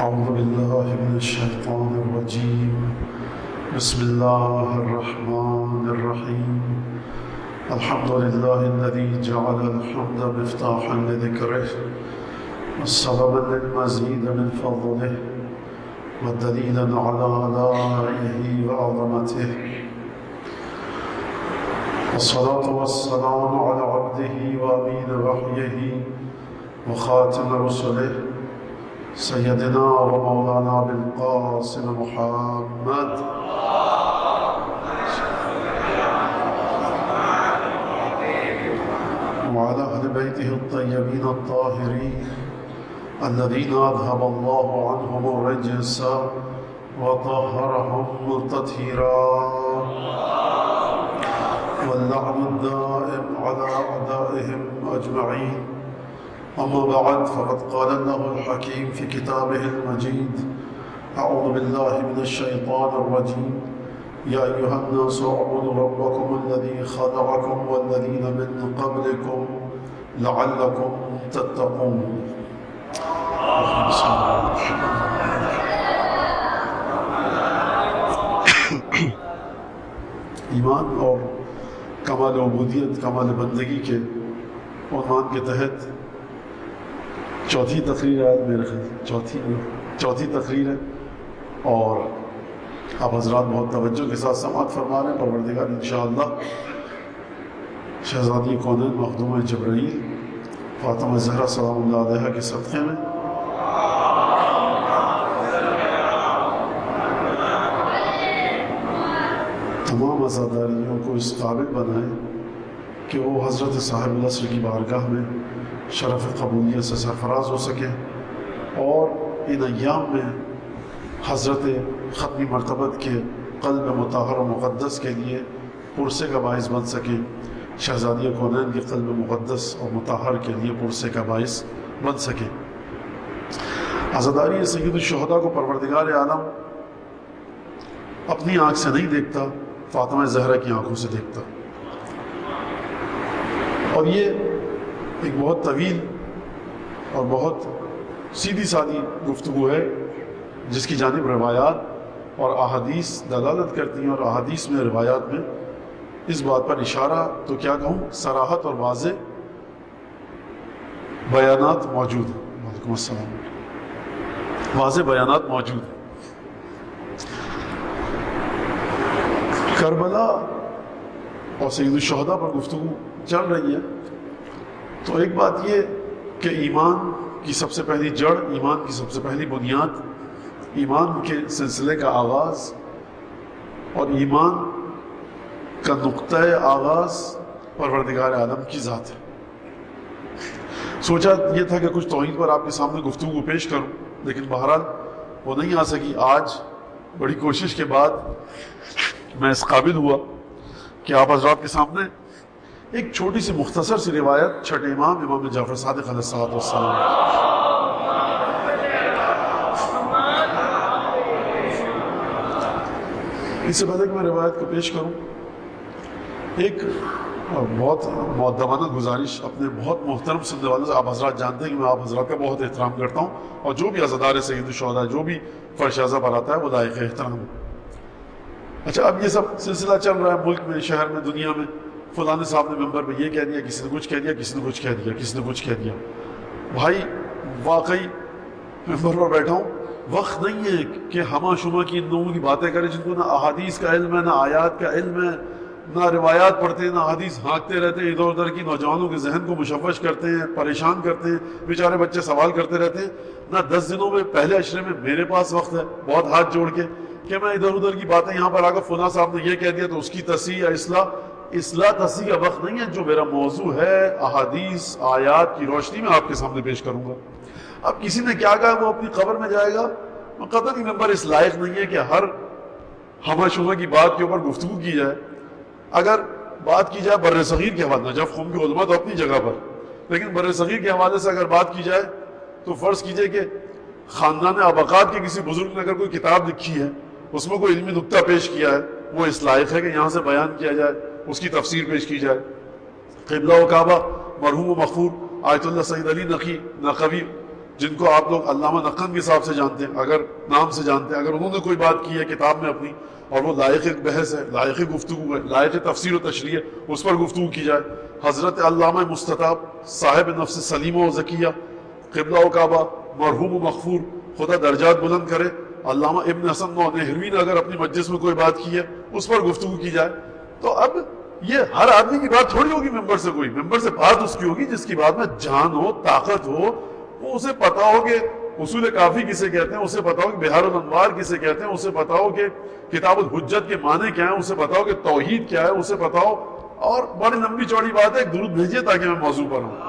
أعوذ بالله من الشيطان الرجيم. بسم الله الرحمن الرحيم. الحمد لله الذي جعل الحمد مفتاحا لذكره وسببا للمزيد من فضله ودليلا على آلائه وعظمته، والصلاة والسلام على عبده وأمين وحيه وخاتم رسله سيدنا ومولانا بالقاسم محمد وعلى أهل بيته الطيبين الطاهرين الذين أذهب الله عنهم الرجس وطهرهم تطهيرا، واللعن الدائم على أعدائهم أجمعين. أما بعد، فقد قال الله الحكيم في كتابه المجيد: أعوذ بالله من الشيطان الرجيم. يا أيها الناس اعبدوا ربكم الذي خلقكم والذين من قبلكم لعلكم تتقون. ایمان اور کمال عبودیت، کمال بندگی کے عنوان کے تحت چوتھی تقریر ہے، میرے خیال چوتھی تقریر ہے، اور آپ حضرات بہت توجہ کے ساتھ سماعت فرما رہے ہیں۔ پروردگار انشاءاللہ شہزادی کونین مخدومہ جبرائیل فاطمہ زہرا سلام اللہ علیہا کے صدقے میں تمام عزاداریوں کو اس قابل بنائے کہ وہ حضرت صاحب العصر کی بارگاہ میں شرف قبولیت سے سرفراز ہو سکے، اور ان ایام میں حضرت ختمی مرتبت کے قلب مطہر و مقدس کے لیے پرسے کا باعث بن سکیں، شہزادیہ کونین کے قلب مقدس اور مطہر کے لیے پرسے کا باعث بن سکیں۔ عزاداری سید الشہداء کو پروردگار عالم اپنی آنکھ سے نہیں دیکھتا، فاطمہ زہرا کی آنکھوں سے دیکھتا، اور یہ ایک بہت طویل اور بہت سیدھی سادی گفتگو ہے جس کی جانب روایات اور احادیث دلالت کرتی ہیں، اور احادیث میں روایات میں اس بات پر اشارہ تو کیا کہوں، صراحت اور واضح بیانات موجود ہیں۔ وعلیکم السلام۔ واضح بیانات موجود ہیں۔ کربلا اور سید الشہداء پر گفتگو چل رہی ہے، تو ایک بات یہ کہ ایمان کی سب سے پہلی جڑ، ایمان کی سب سے پہلی بنیاد، ایمان کے سلسلے کا آغاز اور ایمان کا نقطہ آغاز پروردگار عالم کی ذات ہے۔ سوچا یہ تھا کہ کچھ توحید پر آپ کے سامنے گفتگو پیش کروں، لیکن بہرحال وہ نہیں آ سکی۔ آج بڑی کوشش کے بعد میں اس قابل ہوا کہ آپ حضرات کے سامنے ایک چھوٹی سی مختصر سی روایت چھٹے امام جعفر صادق علیہ السلام اس سے پہلے کہ میں روایت کو پیش کروں، ایک بہت مؤدبانہ گزارش اپنے بہت محترم سننے والوں سے۔ آپ حضرات جانتے ہیں کہ میں آپ حضرات کا بہت احترام کرتا ہوں، اور جو بھی عزادار سید الشہداء، جو بھی فرش اعضا پر آتا ہے، وہ لائق احترام ہے۔ اچھا، اب یہ سب سلسلہ چل رہا ہے ملک میں، شہر میں، دنیا میں، فلاں صاحب نے ممبر پہ یہ کہہ دیا، کسی نے کچھ کہہ دیا، کسی نے کچھ کہہ دیا، کسی نے کچھ کہہ دیا۔ بھائی واقعی ممبر پر بیٹھا ہوں، وقت نہیں ہے کہ ہمہ شمہ کی ان لوگوں کی باتیں کریں جن کو نہ احادیث کا علم ہے، نہ آیات کا علم ہے، نہ روایات پڑھتے ہیں، نہ حدیث ہانکتے رہتے ہیں ادھر ادھر کی، نوجوانوں کے ذہن کو مشوش کرتے ہیں، پریشان کرتے ہیں، بیچارے بچے سوال کرتے رہتے ہیں۔ نہ 10 دنوں میں پہلے عشرے میں میرے پاس وقت ہے بہت ہاتھ جوڑ کے کہ میں ادھر ادھر کی باتیں یہاں پر آ کر فلاں صاحب نے یہ کہہ دیا تو اس کی تصحیح یا اصلاح تصحیح کا وقت نہیں ہے۔ جو میرا موضوع ہے احادیث آیات کی روشنی میں آپ کے سامنے پیش کروں گا۔ اب کسی نے کیا کہا وہ اپنی قبر میں جائے گا، قطعی ممبر اس لائق نہیں ہے کہ ہر ہمہ شمہ کی بات کے اوپر گفتگو کی جائے۔ اگر بات کی جائے بر صغیر کے حوالے، نجف قوم کے علماء تو اپنی جگہ پر، لیکن بر صغیر کے حوالے سے اگر بات کی جائے تو فرض کیجئے کہ خاندان ابقات کے کسی بزرگ نے اگر کوئی کتاب لکھی ہے، اس میں کوئی علمی نکتہ پیش کیا ہے، وہ اس لائق ہے کہ یہاں سے بیان کیا جائے، اس کی تفسیر پیش کی جائے۔ قبلہ و کعبہ مرحوم و مغفور آیت اللہ سید علی نقوی جن کو آپ لوگ علامہ نقن کے حساب سے جانتے ہیں، اگر نام سے جانتے ہیں، اگر انہوں نے کوئی بات کی ہے کتاب میں اپنی اور وہ لائق بحث ہے، لائق گفتگو ہے، لائق تفسیر و تشریح ہے، اس پر گفتگو کی جائے۔ حضرت علامہ مستطاب صاحب نفس سلیمہ و ذکیہ، قبلہ و کعبہ، مرحوم و مغفور، خدا درجات بلند کرے، علامہ ابن حسن نہروی نے اگر اپنی مجلس میں کوئی بات کی ہے اس پر گفتگو کی جائے۔ تو اب یہ ہر آدمی کی بات تھوڑی ہوگی ممبر سے، کوئی ممبر سے بات اس کی ہوگی جس کی بات میں جان ہو، طاقت ہو، وہ اسے پتا ہو کہ اصول کافی کسے کہتے ہیں، اسے پتا ہو کہ بحار الانوار کسے کہتے ہیں، اسے پتا ہو کہ کتاب الحجت کے معنی کیا ہیں، اسے پتا ہو کہ توحید کیا ہے، اسے پتا ہو۔ اور بڑی لمبی چوڑی بات ہے، ایک درود بھیجیے تاکہ میں موضوع پر ہوں۔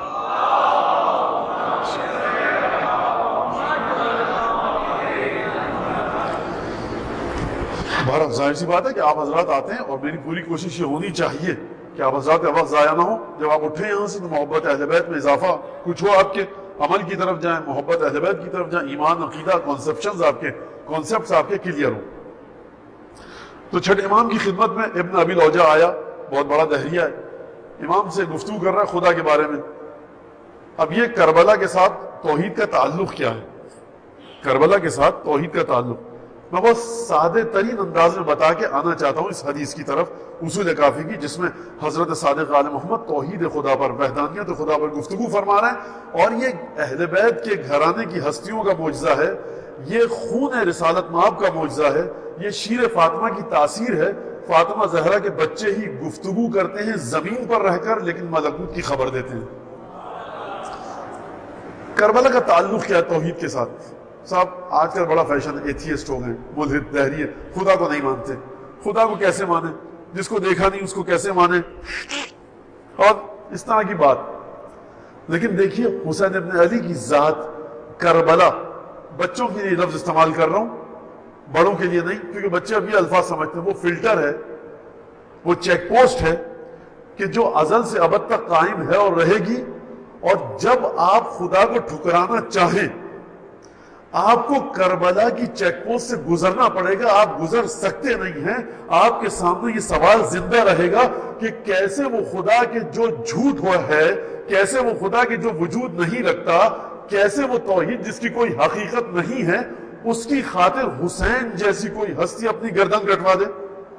بہرحال ظاہر سی بات ہے کہ آپ حضرات آتے ہیں اور میری پوری کوشش یہ ہونی چاہیے کہ آپ حضرات کا وقت ضائع نہ ہو۔ جب آپ اٹھیں یہاں سے تو محبت اہل بیت میں اضافہ کچھ ہو، آپ کے عمل کی طرف جائیں، محبت اہل بیت کی طرف جائیں، ایمان، عقیدہ، کانسیپٹس آپ کے کلیئر ہوں۔ تو چھٹے امام کی خدمت میں ابن ابی لوجہ آیا، بہت بڑا دہریہ ہے، امام سے گفتگو کر رہا ہے خدا کے بارے میں۔ اب یہ کربلا کے ساتھ توحید کا تعلق کیا ہے؟ کربلا کے ساتھ توحید کا تعلق میں بہت سادے ترین انداز میں بتا کے آنا چاہتا ہوں اس حدیث کی طرف، اصول کافی کی، جس میں حضرت صادق آل محمد توحید خدا پر، وحدانیت خدا پر گفتگو فرما رہے ہیں۔ اور یہ اہل بیت کے گھرانے کی ہستیوں کا معجزہ ہے، یہ خون رسالت مآب کا معجزہ ہے، یہ شیر فاطمہ کی تاثیر ہے۔ فاطمہ زہرا کے بچے ہی گفتگو کرتے ہیں زمین پر رہ کر، لیکن ملکوت کی خبر دیتے ہیں۔ کربلا کا تعلق کیا ہے توحید کے ساتھ؟ صاحب آج کل بڑا فیشن ہے، ایتھیسٹ ہو گئے، ملحد، دہریے، خدا کو نہیں مانتے۔ خدا کو کیسے مانے؟ جس کو دیکھا نہیں اس کو کیسے مانے؟ اور اس طرح کی بات۔ لیکن دیکھیے حسین ابن علی کی ذات، کربلا، بچوں کے لیے لفظ استعمال کر رہا ہوں، بڑوں کے لیے نہیں، کیونکہ بچے اب یہ الفاظ سمجھتے ہیں۔ وہ فلٹر ہے، وہ چیک پوسٹ ہے کہ جو ازل سے ابد تک قائم ہے اور رہے گی۔ اور جب آپ خدا کو ٹھکرانا چاہیں، آپ کو کربلا کی چیک پوسٹ سے گزرنا پڑے گا، آپ گزر سکتے نہیں ہیں۔ آپ کے سامنے یہ سوال زندہ رہے گا کہ کیسے وہ خدا کے جو جھوٹ ہوا ہے، کیسے وہ خدا کے جو وجود نہیں رکھتا، کیسے وہ توحید جس کی کوئی حقیقت نہیں ہے، اس کی خاطر حسین جیسی کوئی ہستی اپنی گردن کٹوا دے۔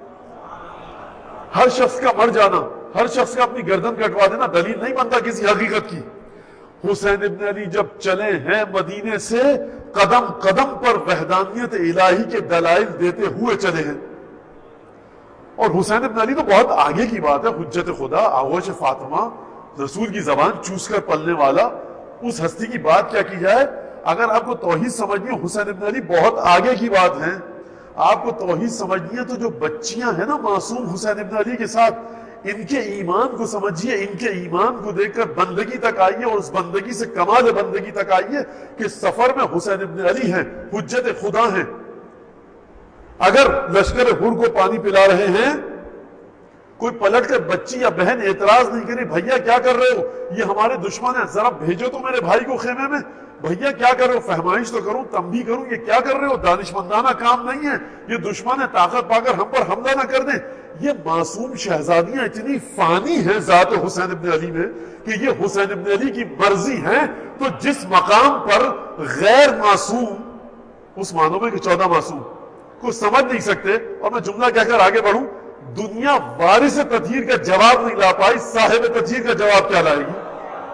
ہر شخص کا مر جانا، ہر شخص کا اپنی گردن کٹوا دینا دلیل نہیں بنتا کسی حقیقت کی۔ حسین ابن علی جب چلے ہیں مدینے سے، قدم قدم پر وحدانیت الہی کے دلائل دیتے ہوئے چلے ہیں۔ اور حسین ابن علی تو بہت آگے کی بات ہے، حجت خدا، آغوش فاطمہ، رسول کی زبان چوس کر پلنے والا، اس ہستی کی بات کیا کی جائے۔ اگر آپ کو توحید سمجھنی ہے، حسین ابن علی بہت آگے کی بات ہے۔ آپ کو توحید سمجھنی ہے تو جو بچیاں ہیں نا معصوم حسین ابن علی کے ساتھ، ان کے ایمان کو سمجھیے، ان کے ایمان کو دیکھ کر بندگی تک آئیے، اور اس بندگی سے کمال بندگی تک آئیے کہ سفر میں حسین ابن علی ہیں، حجت خدا ہیں۔ اگر لشکر حر کو پانی پلا رہے ہیں، کوئی پلٹ کر بچی یا بہن اعتراض نہیں کرے، بھیا کیا کر رہے ہو، یہ ہمارے دشمن ہیں، ذرا بھیجو تو میرے بھائی کو خیمے میں۔ بھیا کیا کر رہے ہو، فہمائش تو کروں، تنبیہ کروں، یہ کیا کر رہے ہو، دانشمندانہ کام نہیں ہے، یہ دشمن ہے، طاقت پا کر ہم پر حملہ نہ کر دیں۔ یہ معصوم شہزادیاں اتنی فانی ہیں ذات حسین ابن علی میں کہ یہ حسین ابن علی کی مرضی ہیں۔ تو جس مقام پر غیر معصوم، اس معنوں میں کہ 14 معصوم کو سمجھ نہیں سکتے، اور میں جملہ کہہ کر آگے بڑھوں، دنیا وارث تطہیر کا جواب نہیں لا پائی، صاحب تطہیر کا جواب کیا لائے گی؟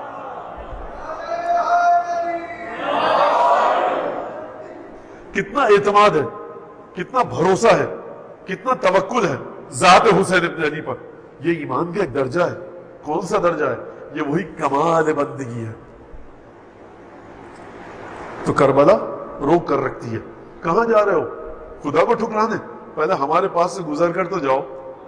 کتنا اعتماد ہے، کتنا بھروسہ ہے، کتنا توکل ہے ذات حسین ابن علی پر۔ یہ ایمان کا ایک درجہ ہے۔ کون سا درجہ ہے؟ یہ وہی کمال بندگی ہے۔ تو کربلا روک کر رکھتی ہے، کہاں جا رہے ہو؟ خدا کو ٹھکرانے؟ پہلے ہمارے پاس سے گزر کر تو جاؤ۔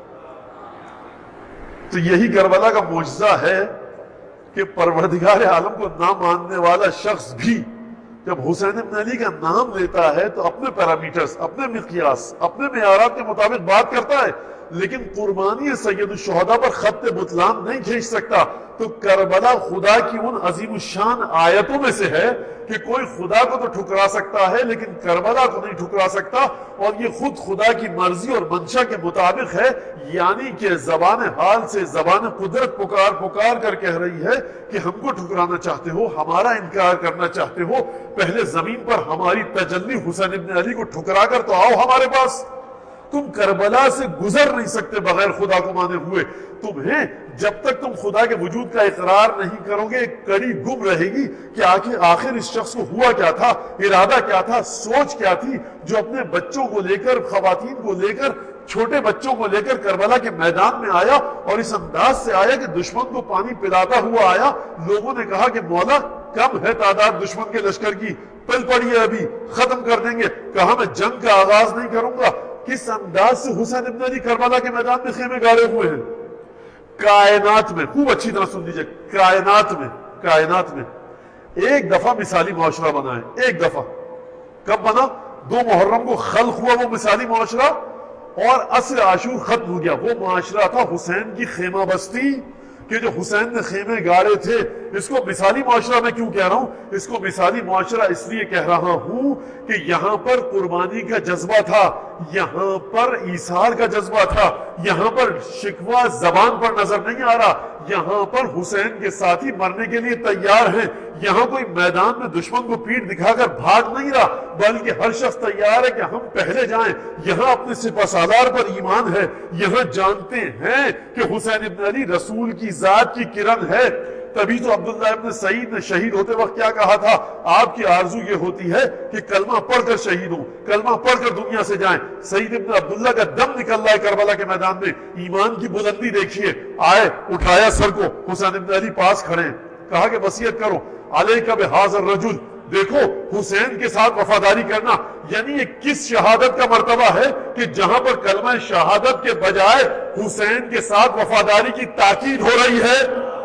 تو یہی کربلا کا معجزہ ہے کہ پروردگار عالم کو نہ ماننے والا شخص بھی جب حسین ابن علی کا نام لیتا ہے تو اپنے پیرامیٹرز، اپنے مقیاس، اپنے معیارات کے مطابق بات کرتا ہے۔ لیکن قربانی سید الشہداء پر خط بطلان نہیں کھینچ سکتا. تو کربلا خدا کی ان عظیم الشان آیتوں میں سے ہے کہ کوئی خدا کو تو ٹھکرا سکتا ہے لیکن کربلا کو نہیں ٹھکرا سکتا، اور یہ خود خدا کی مرضی اور منشا کے مطابق ہے. یعنی کہ زبان حال سے زبان قدرت پکار کر کہہ رہی ہے کہ ہم کو ٹھکرانا چاہتے ہو، ہمارا انکار کرنا چاہتے ہو، پہلے زمین پر ہماری تجلی حسین ابن علی کو ٹھکرا کر تو آؤ ہمارے پاس. تم کربلا سے گزر نہیں سکتے بغیر خدا کو مانے ہوئے. تمہیں جب تک تم خدا کے وجود کا اقرار نہیں کرو گے ایک کڑی گم رہے گی کہ آخر اس شخص کو ہوا کیا تھا، ارادہ کیا تھا، سوچ کیا تھی، جو اپنے بچوں کو لے کر، خواتین کو لے کر، چھوٹے بچوں کو لے کر کربلا کے میدان میں آیا اور اس انداز سے آیا کہ دشمن کو پانی پلاتا ہوا آیا. لوگوں نے کہا کہ مولا کم ہے تعداد دشمن کے لشکر کی، پل پڑی ہے ابھی، ختم کر دیں گے. کہا میں جنگ کا آغاز نہیں کروں گا. کس انداز سے حسین ابن علی کربلا کے میدان میں خیمے گاڑے ہوئے ہیں. کائنات میں، خوب اچھی طرح سن لیجئے، کائنات میں ایک دفعہ مثالی معاشرہ بنا ہے. ایک دفعہ. کب بنا؟ 2 محرم کو خلق ہوا وہ مثالی معاشرہ، اور عصر عاشور ختم ہو گیا. وہ معاشرہ تھا حسین کی خیمہ بستی، کہ جو حسین نے خیمے گاڑے تھے. اس کو مثالی معاشرہ میں کیوں کہہ رہا ہوں؟ اس کو مثالی معاشرہ اس لیے کہہ رہا ہوں کہ یہاں پر قربانی کا جذبہ تھا، یہاں پر ایثار کا جذبہ تھا، یہاں پر شکوہ زبان پر نظر نہیں آ رہا، یہاں پر حسین کے ساتھی مرنے کے لیے تیار ہیں. یہاں کوئی میدان میں دشمن کو پیٹھ دکھا کر بھاگ نہیں رہا، بلکہ ہر شخص تیار ہے کہ ہم پہلے جائیں. یہاں اپنے سپہ سالار پر ایمان ہے، یہاں جانتے ہیں کہ حسین ابن علی رسول کی ذات کی کرن ہے. تبھی تو عبداللہ ابن سعید نے شہید ہوتے وقت کیا کہا تھا؟ آپ کی آرزو یہ ہوتی ہے کہ کلمہ پڑھ کر شہید ہوں، کلمہ پڑھ کر دنیا سے جائیں. سعید ابن عبداللہ کا دم نکل رہا ہے کربلا کے میدان میں. ایمان کی بلندی دیکھیے. آئے، اٹھایا سر کو، حسین ابن علی پاس کھڑے ہیں. کہا کہ وصیت کرو، علیک بہذا الرجل. دیکھو حسین کے ساتھ وفاداری کرنا، یعنی یہ کس شہادت کا مرتبہ ہے کہ جہاں پر کلمہ شہادت کے بجائے حسین کے ساتھ وفاداری کی تاکید ہو رہی ہے.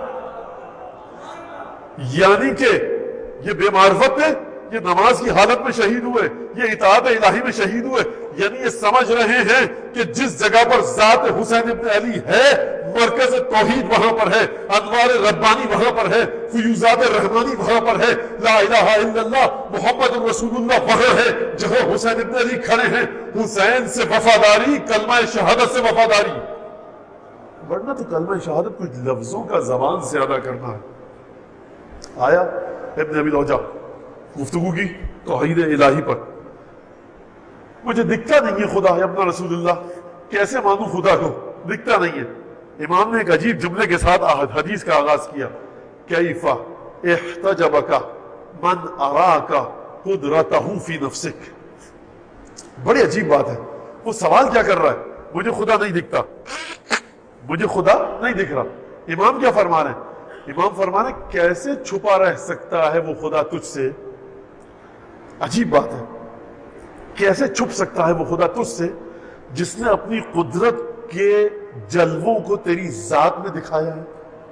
یعنی کہ یہ بے معرفت ہے، یہ نماز کی حالت میں شہید ہوئے، یہ اطاعت الہی میں شہید ہوئے. یعنی یہ سمجھ رہے ہیں کہ جس جگہ پر ذات حسین ابن علی ہے، مرکز توحید وہاں پر ہے، انوار ربانی وہاں پر ہے، فیوزات رحمانی وہاں پر ہے، لا الہ الا اللہ محمد رسول اللہ وہاں ہے جہاں حسین ابن علی کھڑے ہیں. حسین سے وفاداری، کلمہ شہادت سے وفاداری. ورنہ تو کلمہ شہادت کچھ لفظوں کا زبان سے ادا کرنا ہے. آیا ابن ابی لوجا، گفتگو کی توحید الہی پر. مجھے دکھتا نہیں ہے خدا ہے اپنا رسول اللہ، کیسے مانوں خدا کو؟ دکھتا نہیں ہے. امام نے ایک عجیب جملے کے ساتھ حدیث کا آغاز کیا، کیف احتجبک من اراک قدرتہ فی نفسک. بڑی عجیب بات ہے. وہ سوال کیا کر رہا ہے؟ مجھے خدا نہیں دکھتا، مجھے خدا نہیں دکھ رہا. امام کیا فرما رہے ہیں؟ امام فرما رہے ہیں کیسے چھپا رہ سکتا ہے وہ خدا تجھ سے؟ عجیب بات ہے. کیسے چھپ سکتا ہے وہ خدا تجھ سے جس نے اپنی قدرت کے جلووں کو تیری ذات میں دکھایا ہے؟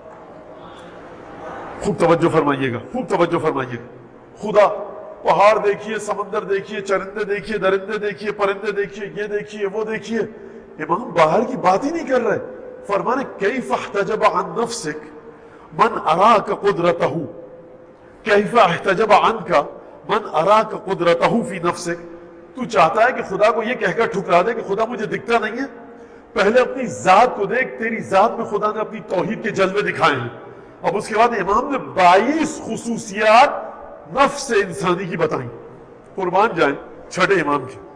خوب توجہ فرمائیے گا، خوب توجہ فرمائیے گا. خدا، پہاڑ دیکھیے، سمندر دیکھیے، چرندے دیکھیے، درندے دیکھیے، پرندے دیکھیے، یہ دیکھیے، وہ دیکھیے. امام باہر کی بات ہی نہیں کر رہے. فرمانے کیف احتجب عن نفسک من اراک قدرتہ، کیف احتجب عنک من اراک قدرتہ فی نفسک. تو چاہتا ہے کہ خدا کو یہ کہہ کر ٹھکرا دے کہ خدا مجھے دکھتا نہیں ہے؟ پہلے اپنی ذات کو دیکھ. تیری ذات میں خدا نے اپنی توحید کے جلوے دکھائے ہیں. اب اس کے بعد امام نے 22 خصوصیات نفس انسانی کی بتائیں. قربان جائیں چھٹے امام کی.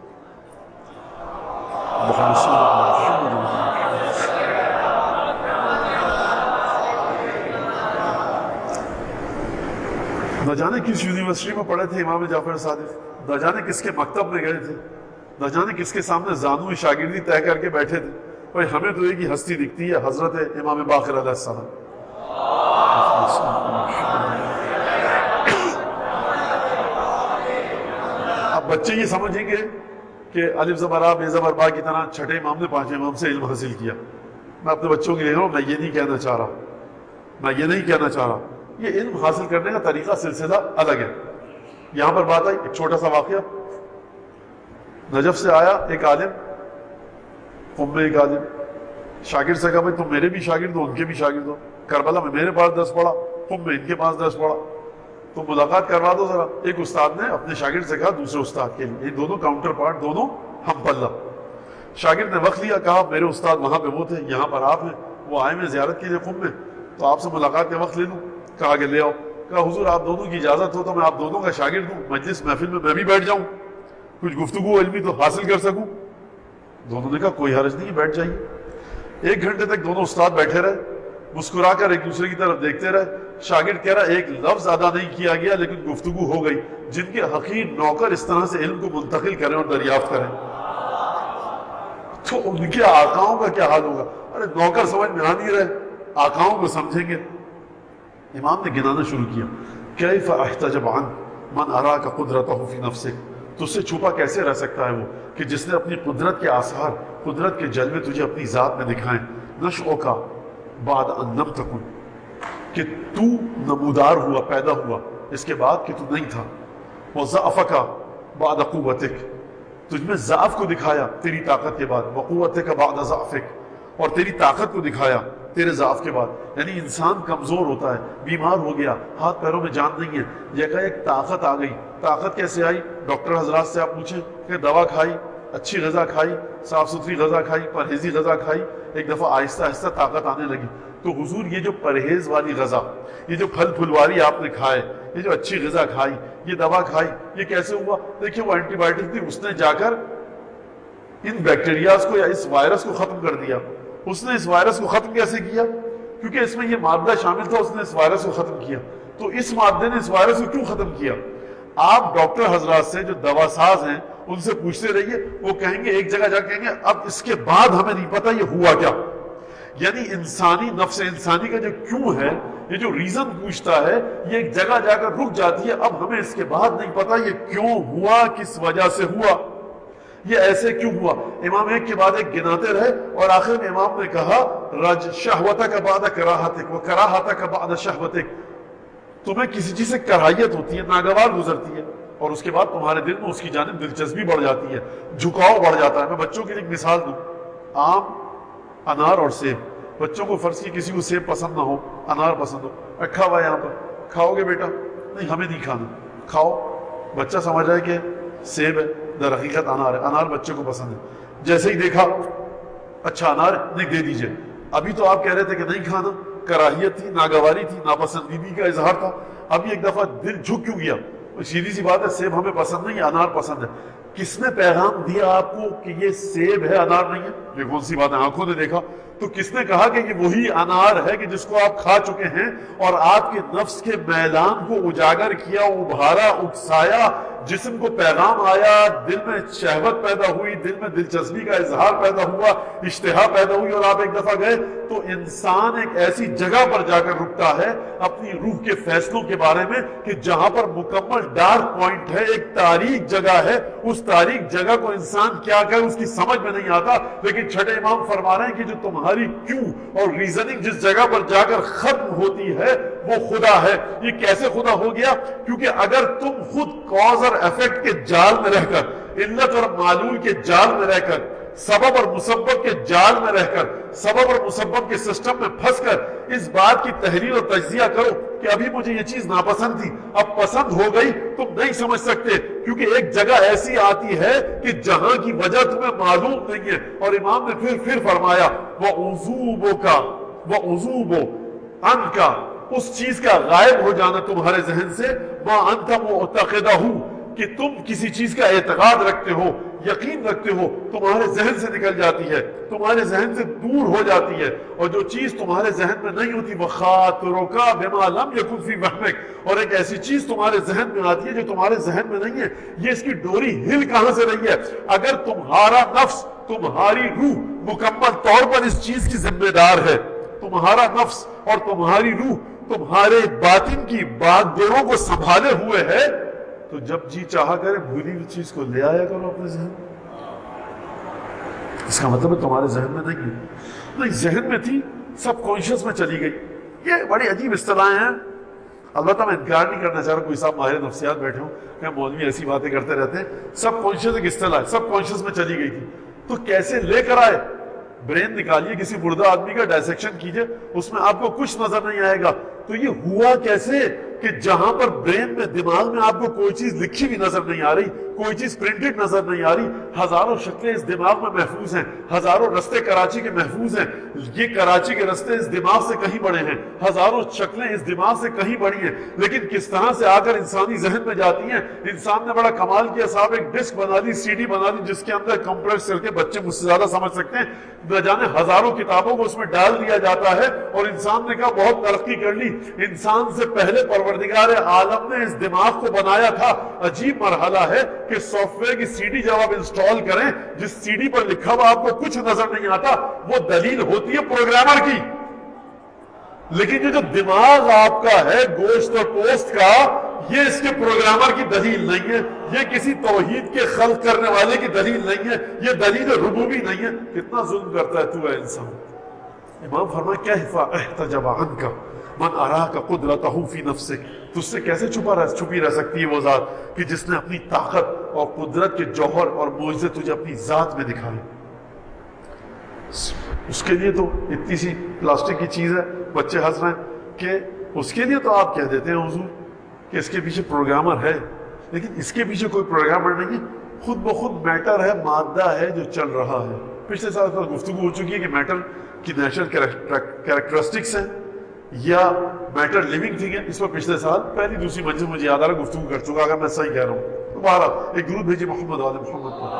نہ جانے کس یونیورسٹی میں پڑھے تھے امام جعفر صادق، نہ جانے کس کے مکتب میں گئے تھے، نہ جانے کس کے سامنے زانو شاگردی طے کر کے بیٹھے تھے. بھائی ہمیں تو ایک ہی ہستی دکھتی ہے، حضرت امام باقر علیہ السلام. اب بچے یہ سمجھیں گے کہ الف زبر آ بے زبر با کی طرح چھٹے امام نے پانچویں امام سے علم حاصل کیا. میں اپنے بچوں کے لیے رہا ہوں، میں یہ نہیں کہنا چاہ رہا، میں یہ نہیں کہنا چاہ رہا. یہ علم حاصل کرنے کا طریقہ سلسلہ الگ ہے. یہاں پر بات آئی ایک چھوٹا سا واقعہ. نجف سے آیا ایک عالم، ایک عالم شاگرد سے کہا بھائی تم میرے بھی شاگرد ہو، ان کے بھی شاگرد ہو، کربلا میں میرے پاس درس پڑھا، تم میں ان کے پاس درس پڑھا، تو ملاقات کروا دو ذرا۔ ایک استاد نے اپنے شاگرد سے کہا دوسرے استاد کے لیے، یہ دونوں کاؤنٹر پارٹ، دونوں ہم پلہ۔ شاگرد نے وقت لیا، کہا میرے استاد وہاں پہ وہ تھے، یہاں پر آپ ہیں، وہ آئے میں زیارت کے لیے قم میں، تو آپ سے ملاقات کا وقت لے لوں؟ کہا کہ لے آؤ۔ کہا حضور آپ دونوں کی اجازت ہو تو میں آپ دونوں کا شاگرد ہوں، مجلس محفل میں میں بھی بیٹھ جاؤں، کچھ گفتگو علمی تو حاصل کر سکوں؟ دونوں نے کہا کوئی حرج نہیں، بیٹھ جائیے۔ 1 گھنٹے تک دونوں استاد بیٹھے رہے، مسکرا کر ایک دوسرے کی طرف دیکھتے رہے۔ شاگرد کہہ رہا ایک لفظ ادا نہیں کیا گیا لیکن گفتگو ہو گئی، جن کے حقیر نوکر اس طرح سے علم کو منتقل کریں اور دریافت کریں تو ان کے آقاؤں کا کیا حال ہوگا؟ ارے نوکر سمجھ میں آ نہیں رہے، آقاؤں کو سمجھیں گے۔ امام نے گنانا شروع کیا، کیف احتجب عن من اراک قدرتہ فی نفسک، تجھ سے چھپا کیسے رہ سکتا ہے وہ کہ جس نے اپنی قدرت کے آثار، قدرت کے جلوے تجھے اپنی ذات میں دکھائیں۔ نشؤ کا بعد ان لم تکن، کہ تو نمودار ہوا، پیدا ہوا اس کے بعد کہ تو نہیں تھا۔ وضعفک بعد قوتک، تجھ میں ضعف کو دکھایا تیری طاقت کے بعد۔ وقوتک بعد ضعفک، اور تیری طاقت کو دکھایا تیرے ضعف کے بعد۔ یعنی انسان کمزور ہوتا ہے، بیمار ہو گیا، ہاتھ پیروں میں جان نہیں ہے، یہ ایک طاقت آ گئی۔ طاقت کیسے آئی؟ ڈاکٹر حضرات سے آپ پوچھیں کہ دوا کھائی، اچھی غذا کھائی، صاف ستھری غذا کھائی، پرہیزی غذا کھائی، ایک دفعہ آہستہ آہستہ طاقت آنے لگی۔ تو حضور یہ جو پرہیز والی غذا، یہ جو پھل پھلواری آپ نے کھائے، یہ جو اچھی غذا کھائی، یہ دوا کھائی، یہ کیسے ہوا؟ دیکھیں وہ اینٹی بائیوٹک تھی، اس نے جا کر ان بیکٹیریاز کو یا اس وائرس کو ختم کر دیا۔ اس نے اس وائرس کو ختم کیسے کیا؟ کیونکہ اس میں یہ مادہ شامل تھا، اس نے اس وائرس کو ختم کیا۔ تو اس مادے نے اس وائرس کو کیوں ختم کیا؟ آپ ڈاکٹر حضرات سے جو دوا ساز ہیں ان سے پوچھتے رہیے، وہ کہیں گے ایک جگہ جا کہیں گے اب اس کے بعد ہمیں نہیں پتا یہ ہوا کیا۔ یعنی انسانی نفس انسانی کا جو کیوں ہے، یہ جو ریزن پوچھتا ہے، یہ ایک جگہ جا کر رک جاتی ہے، اب ہمیں اس کے بعد نہیں پتا یہ کیوں ہوا، کس وجہ سے ہوا، یہ ایسے کیوں ہوا۔ امام ایک کے بعد ایک گناتے رہے اور آخر میں امام نے کہا رج شہوتک بعد کراہتک وکراہتک بعد شہوتک، تمہیں کسی چیز سے کراہیت ہوتی ہے، ناگوار گزرتی ہے، اور اس کے بعد تمہارے دل میں اس کی جانب دلچسپی بڑھ جاتی ہے، جھکاؤ بڑھ جاتا ہے۔ میں بچوں کے لیے ایک مثال دوں، آم، انار اور سیب۔ بچوں کو فرض کی کسی کو سیب پسند نہ ہو، انار پسند ہو، رکھا ہوا ہے یہاں پر، کھاؤ گے بیٹا؟ نہیں ہمیں نہیں کھانا، کھاؤ۔ بچہ سمجھ رہا ہے کہ سیب ہے، در حقیقت انار ہے، انار بچے کو پسند ہے۔ جیسے ہی دیکھا اچھا انار نہیں، دے دیجئے۔ ابھی تو آپ کہہ رہے تھے کہ نہیں کھانا، کراہیت تھی، ناگواری تھی، ناپسندیدگی کا اظہار تھا، ابھی ایک دفعہ دل جھک کیوں گیا؟ سیدھی سی بات ہے، سیب ہمیں پسند نہیں، انار پسند ہے۔ کس نے پیغام دیا آپ کو کہ یہ سیب ہے، انار نہیں ہے؟ یہ کون سی بات ہے؟ آنکھوں نے دیکھا تو کس نے کہا کہ یہ وہی انار ہے کہ جس کو آپ کھا چکے ہیں اور آپ کے نفس کے میلان کو اجاگر کیا، ابھارا، اکسایا، جسم کو پیغام آیا، دل میں شہوت پیدا ہوئی، دل میں دلچسپی کا اظہار پیدا ہوا، اشتہا پیدا ہوئی، اور آپ ایک دفعہ گئے تو انسان ایک ایسی جگہ پر جا کر رکتا ہے اپنی روح کے فیصلوں کے بارے میں کہ جہاں پر مکمل ڈارک پوائنٹ ہے، ایک تاریک جگہ ہے، اس تاریک جگہ کو انسان کیا کرے اس کی سمجھ میں نہیں آتا۔ لیکن چھٹے امام فرما رہے ہیں کہ جو تمہاری کیوں اور ریزننگ جس جگہ پر جا کر ختم ہوتی ہے وہ خدا ہے۔ یہ کیسے خدا ہو گیا؟ کیونکہ اگر تم خود کاز اور ایفیکٹ کے جال میں رہ کر، علت اور معلول کے جال میں رہ کر، سبب اور مسبب کے جال میں رہ کر، سبب اور مسبب کے سسٹم میں پھنس کر اس بات کی تحریر اور تجزیہ کرو کہ ابھی مجھے یہ چیز ناپسند تھی، اب پسند ہو گئی، تم نہیں سمجھ سکتے، کیونکہ ایک جگہ ایسی آتی ہے کہ جہاں کی وجہ تمہیں معلوم نہیں ہے۔ اور امام نے پھر فرمایا وَعُذُوبُكَ وَعُذُوبُ عَنْكَ، اس چیز کا غائب ہو جانا تمہارے ذہن سے، مَا أَنْتَ مُعْتَقِدَهُ، کہ تم کسی چیز کا اعتقاد رکھتے ہو، یقین رکھتے ہو، تمہارے ذہن سے نکل جاتی ہے، تمہارے ذہن سے دور ہو جاتی ہے، اور جو چیز تمہارے ذہن میں نہیں ہوتی وَخَاطِرُكَ بِمَا لَمْ يَكُنْ فِي وَهْمِكَ، اور ایک ایسی چیز تمہارے ذہن میں آتی ہے جو تمہارے ذہن میں نہیں ہے۔ یہ اس کی ڈوری ہل کہاں سے رہی ہے؟ اگر تمہارا نفس، تمہاری روح مکمل طور پر اس چیز کی ذمہ دار ہے، تمہارا نفس اور تمہاری روح تمہارے باطن کی باتوں کو سنبھالے ہوئے ہے، تو جب جی چاہا کرے بھولی ہوئی چیز کو لے آیا کرو اپنے ذہن میں۔ اس کا مطلب ہے تمہارے ذہن میں نہیں ہے، نہیں ذہن میں تھی، سب کانشیس میں چلی گئی۔ یہ بڑی عجیب اصطلاحیں ہیں، البتہ میں انکار نہیں کرنا چاہ رہا، کوئی صاحب ماہر نفسیات بیٹھے ہوں کہ مولوی ایسی باتیں کرتے رہتے ہیں، سب کانشیس ایک اصطلاح ہے، سب کانشیس میں چلی گئی تھی، تو کیسے لے کر آئے؟ برین نکالیے، کسی مردہ آدمی کا ڈائسیکشن کیجئے، اس میں آپ کو کچھ نظر نہیں آئے گا۔ تو یہ ہوا کیسے کہ جہاں پر برین میں، دماغ میں آپ کو کوئی چیز لکھی بھی نظر نہیں آ رہی، کوئی چیز پرنٹڈ نظر نہیں آ رہی، ہزاروں شکلیں اس دماغ میں محفوظ ہیں، ہزاروں رستے کراچی کے محفوظ ہیں، یہ کراچی کے رستے اس دماغ سے کہیں بڑے ہیں، ہزاروں شکلیں اس دماغ سے کہیں بڑی ہیں، لیکن کس طرح سے آ کر انسانی ذہن میں جاتی ہیں۔ انسان نے بڑا کمال کیا صاحب، ایک ڈسک بنا دی، سی ڈی بنا دی، جس کے اندر کمپریس کر کے، بچے مجھ سے زیادہ سمجھ سکتے ہیں، نہ جانے ہزاروں کتابوں کو اس میں ڈال دیا جاتا ہے، اور انسان نے کہا بہت ترقی کر لی۔ انسان سے پہلے پروردگار عالم نے اس دماغ کو بنایا تھا۔ عجیب مرحلہ ہے کہ سافٹ ویئر کی سی ڈی جب آپ انسٹال کریں، جس سی ڈی پر لکھا ہوا آپ کو کچھ نظر نہیں آتا، وہ دلیل ہوتی ہے پروگرامر کی، لیکن یہ جو دماغ آپ کا ہے گوشت اور پوسٹ کا، یہ اس کے پروگرامر کی دلیل نہیں ہے، یہ کسی توحید کے خلق کرنے والے کی دلیل نہیں ہے، یہ دلیل ربوبی نہیں ہے۔ کتنا ظلم کرتا ہے تو ہے انسان۔ امام فرمایا کیف احتجب عنک من اراک قدرتہ فی نفسک، تجھ سے کیسے چھپی رہ سکتی ہے وہ ذات کہ جس نے اپنی طاقت اور قدرت کے جوہر اور معجزے تجھے اپنی ذات میں دکھائے۔ اس کے لیے تو اتنی سی پلاسٹک کی چیز ہے، بچے ہنس رہے ہیں کہ اس کے لیے تو آپ کہہ دیتے ہیں حضور کہ اس کے پیچھے پروگرامر ہے، لیکن اس کے پیچھے کوئی پروگرامر نہیں ہے، خود بخود میٹر ہے، مادہ ہے جو چل رہا ہے۔ پچھلے سال گفتگو ہو چکی ہے کہ میٹر کی نیچرل کیریکٹرسٹکس ہیں یا میٹر لیونگ تھنگ ہے، اس پر پچھلے سال پہلی دوسری منزل مجھے یاد آ رہا گفتگو کر چکا، اگر میں صحیح کہہ رہا ہوں۔ تو بہرحال ایک درود بھیجیے محمد والے محمد کو۔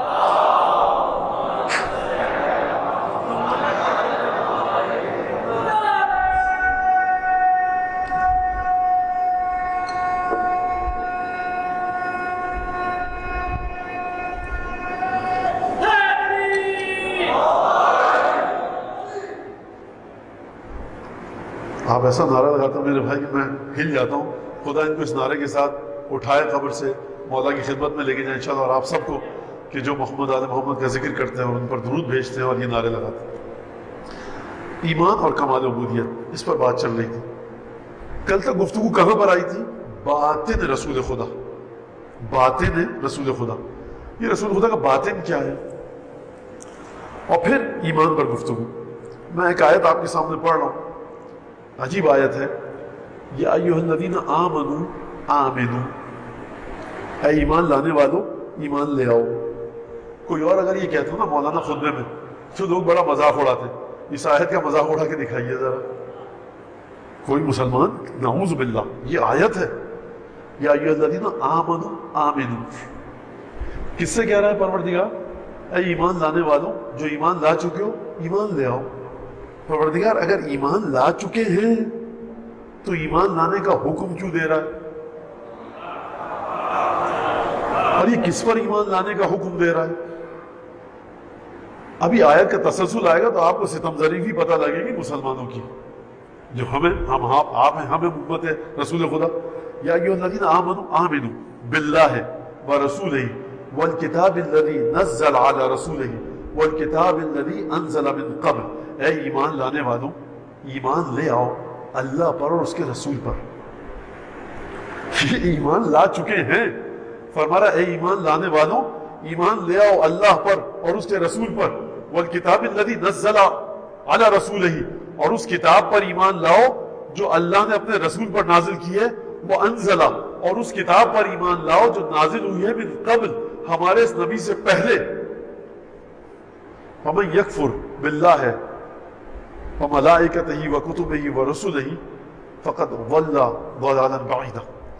آپ ایسا نعرہ لگاتا ہوں میرے بھائی کہ میں ہل جاتا ہوں۔ خدا ان کو اس نعرے کے ساتھ اٹھائے قبر سے، مولا کی خدمت میں لے کے جائیں انشاءاللہ، اور آپ سب کو کہ جو محمد آل محمد کا ذکر کرتے ہیں اور ان پر درود بھیجتے ہیں اور یہ نعرے لگاتے ہیں۔ ایمان اور کمال عبودیت، اس پر بات چل رہی تھی۔ کل تک گفتگو کہاں پر آئی تھی؟ باطن رسول خدا، باطن رسول خدا، یہ رسول خدا کا باطن کیا ہے، اور پھر ایمان پر گفتگو۔ میں ایک آیت آپ کے سامنے پڑھ رہا ہوں، عجیب آیت ہے، یا ایھا الذین آمنوا آمنوا، اے ایمان لانے والو ایمان لے آؤ۔ کوئی اور اگر یہ کہتا نا مولانا خطبے میں تو لوگ بڑا مذاق اڑاتے، اس آیت کا مذاق اڑا کے دکھائیے ذرا کوئی مسلمان، نعوذ باللہ، یہ آیت ہے یا ایھا الذین آمنوا آمنوا، کس سے کہہ رہا ہے پروردگار؟ اے ایمان لانے والو، جو ایمان لا چکے ہو ایمان لے آؤ۔ پروردگار اگر ایمان لا چکے ہیں تو ایمان لانے کا حکم کیوں دے رہا ہے؟ اور یہ کس پر ایمان لانے کا حکم دے رہا ہے؟ ابھی آیت کا تسلسل آئے گا تو آپ کو ستم ظریفی پتہ لگے گی مسلمانوں کی، جو آپ ہیں، ہمیں امت رسول خدا۔ یا ایھا الذین آمنوا آمنوا باللہ ورسولہ والکتاب الذی نزل علی رسولہ والکتاب الذی انزل من قبل، اے ایمان لانے والوں ایمان لے آؤ اللہ پر اور اس کے رسول پر۔ یہ ایمان لا چکے ہیں، فرمایا اے ایمان لانے والوں ایمان لے آؤ اللہ پر اور اس کے رسول پر، والکتاب الذی نزل علی رسولہ، اور اس کتاب پر ایمان لاؤ جو اللہ نے اپنے رسول پر نازل کی ہے، وہ انزلہ، اور اس کتاب پر ایمان لاؤ جو نازل ہوئی ہے من قبل، ہمارے اس نبی سے پہلے۔ ومن یکفر باللہ وملائکتہ وکتبہ ورسلہ فقد ضل ضلالا بعیدا،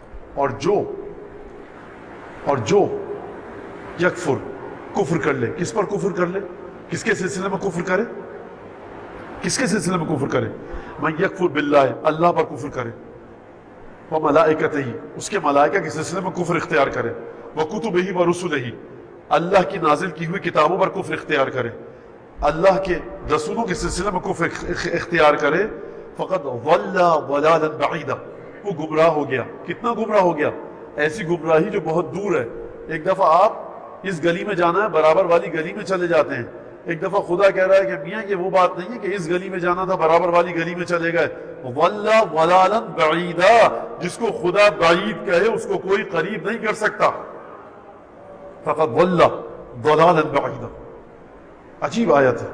اور جو یکفر کفر کر لے، کس پر کفر کر لے، کس کے سلسلے میں کفر کرے، کس کے سلسلے میں کفر کرے؟ من یکفر باللہ، اللہ پر کفر کرے، وملائکتہ، اس کے ملائکہ کے سلسلے میں کفر اختیار کرے، وکتبہ ورسلہ، اللہ کی نازل کی ہوئی کتابوں پر کفر اختیار کرے، اللہ کے رسولوں کے سلسلے میں کفر اختیار کرے، فقد ضل ضلالا بعیدا، وہ گمراہ ہو گیا۔ کتنا گمراہ ہو گیا؟ ایسی گمراہی جو بہت دور ہے۔ ایک دفعہ آپ اس گلی میں جانا ہے، برابر والی گلی میں چلے جاتے ہیں، ایک دفعہ خدا کہہ رہا ہے کہ میاں یہ وہ بات نہیں ہے کہ اس گلی میں جانا تھا برابر والی گلی میں چلے گئے، ضل ضلالا بعیدا، جس کو خدا بعید کہے اس کو کوئی قریب نہیں کر سکتا، فقد ضل ضلالا بعیدا۔ عجیب آیت ہے،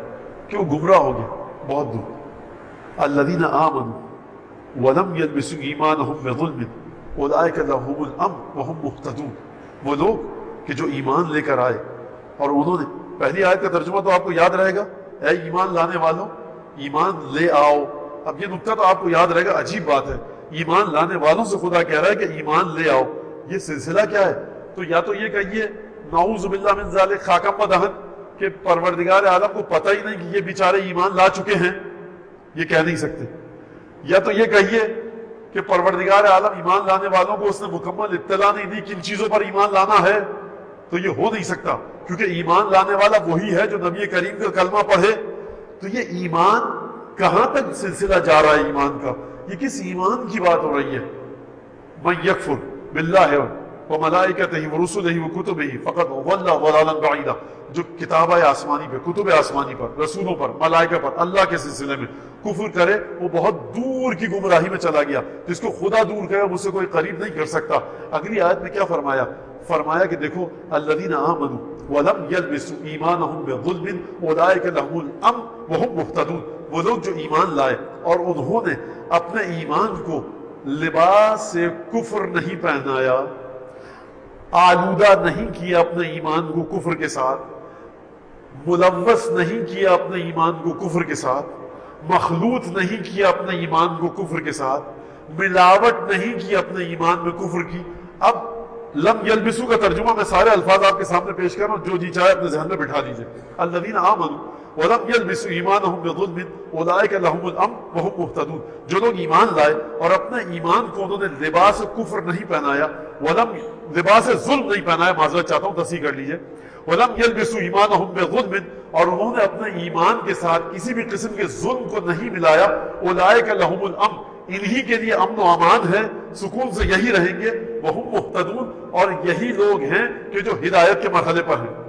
کہ وہ گمراہ ہو گیا بہت دور. الذین آمنوا ولم یلبسوا ایمانہم بظلم اولئک لہم الامن وہم مہتدون. وہ لوگ کہ جو ایمان لے کر آئے اور انہوں نے, پہلی آیت کا ترجمہ تو آپ کو یاد رہے گا, اے ایمان لانے والوں ایمان لے آؤ. اب یہ نکتہ تو آپ کو یاد رہے گا, عجیب بات ہے, ایمان لانے والوں سے خدا کہہ رہا ہے کہ ایمان لے آؤ. یہ سلسلہ کیا ہے؟ تو یا تو یہ کہیے نعوذ باللہ من ذالک خاکم و دہن کہ پروردگار عالم کو پتہ ہی نہیں کہ یہ بیچارے ایمان لا چکے ہیں, یہ کہہ نہیں سکتے. یا تو یہ کہیے کہ پروردگار عالم ایمان لانے والوں کو اس نے مکمل اطلاع نہیں دی کن چیزوں پر ایمان لانا ہے. تو یہ ہو نہیں سکتا, کیونکہ ایمان لانے والا وہی ہے جو نبی کریم کا کلمہ پڑھے. تو یہ ایمان کہاں تک سلسلہ جا رہا ہے ایمان کا؟ یہ کس ایمان کی بات ہو رہی ہے؟ من یکفر باللہ وملائکتہ ورسلہ وکتبہ فقد ضل ضلالا بعیدا. جو کتاب آسمانی پہ, کتب آسمانی پر, رسولوں پر, ملائکہ پر, اللہ کے سلسلے میں کفر کرے وہ بہت دور کی گمراہی میں چلا گیا. جس کو خدا دور کرے اس سے کوئی قریب نہیں کر سکتا. اگلی آیت میں کیا فرمایا؟ فرمایا کہ دیکھو الذین آمنوا ولم یلبسوا ایمانہم بظلم اولئک لہم الامن وہم مہتدون. وہ لوگ جو ایمان لائے اور انہوں نے اپنے ایمان کو لباس کفر نہیں پہنایا, آلودہ نہیں کیا اپنے ایمان کو کفر کے ساتھ, ملوث نہیں کیا اپنے ایمان کو کفر کے ساتھ, مخلوط نہیں کیا اپنے ایمان کو کفر کے ساتھ, ملاوٹ نہیں کی اپنے ایمان میں کفر کی. اب لم یلبسو کا ترجمہ میں سارے الفاظ آپ کے سامنے پیش کر رہا ہوں, جو جی چاہے اپنے ذہن میں بٹھا لیجئے. الذین آمنوا ولم یلبسوا ایمانہم بظلم اولئک لہم الامن وہم مہتدون. جو لوگ ایمان لائے اور اپنے ایمان کو انہوں نے لباس کفر نہیں پہنایا, ولم لباس ظلم نہیں پہنایا, معذرت چاہتا ہوں تصحیح کر لیجئے, ولم یلبسوا ایمانہم بظلم, اور انہوں نے اپنے ایمان کے ساتھ کسی بھی قسم کے ظلم کو نہیں ملایا, اولئک لہم الامن, انہی کے لیے امن و امان ہے, سکون سے یہی رہیں گے, وہم مہتدون, اور یہی لوگ ہیں کہ جو ہدایت کے مرحلے پر ہیں.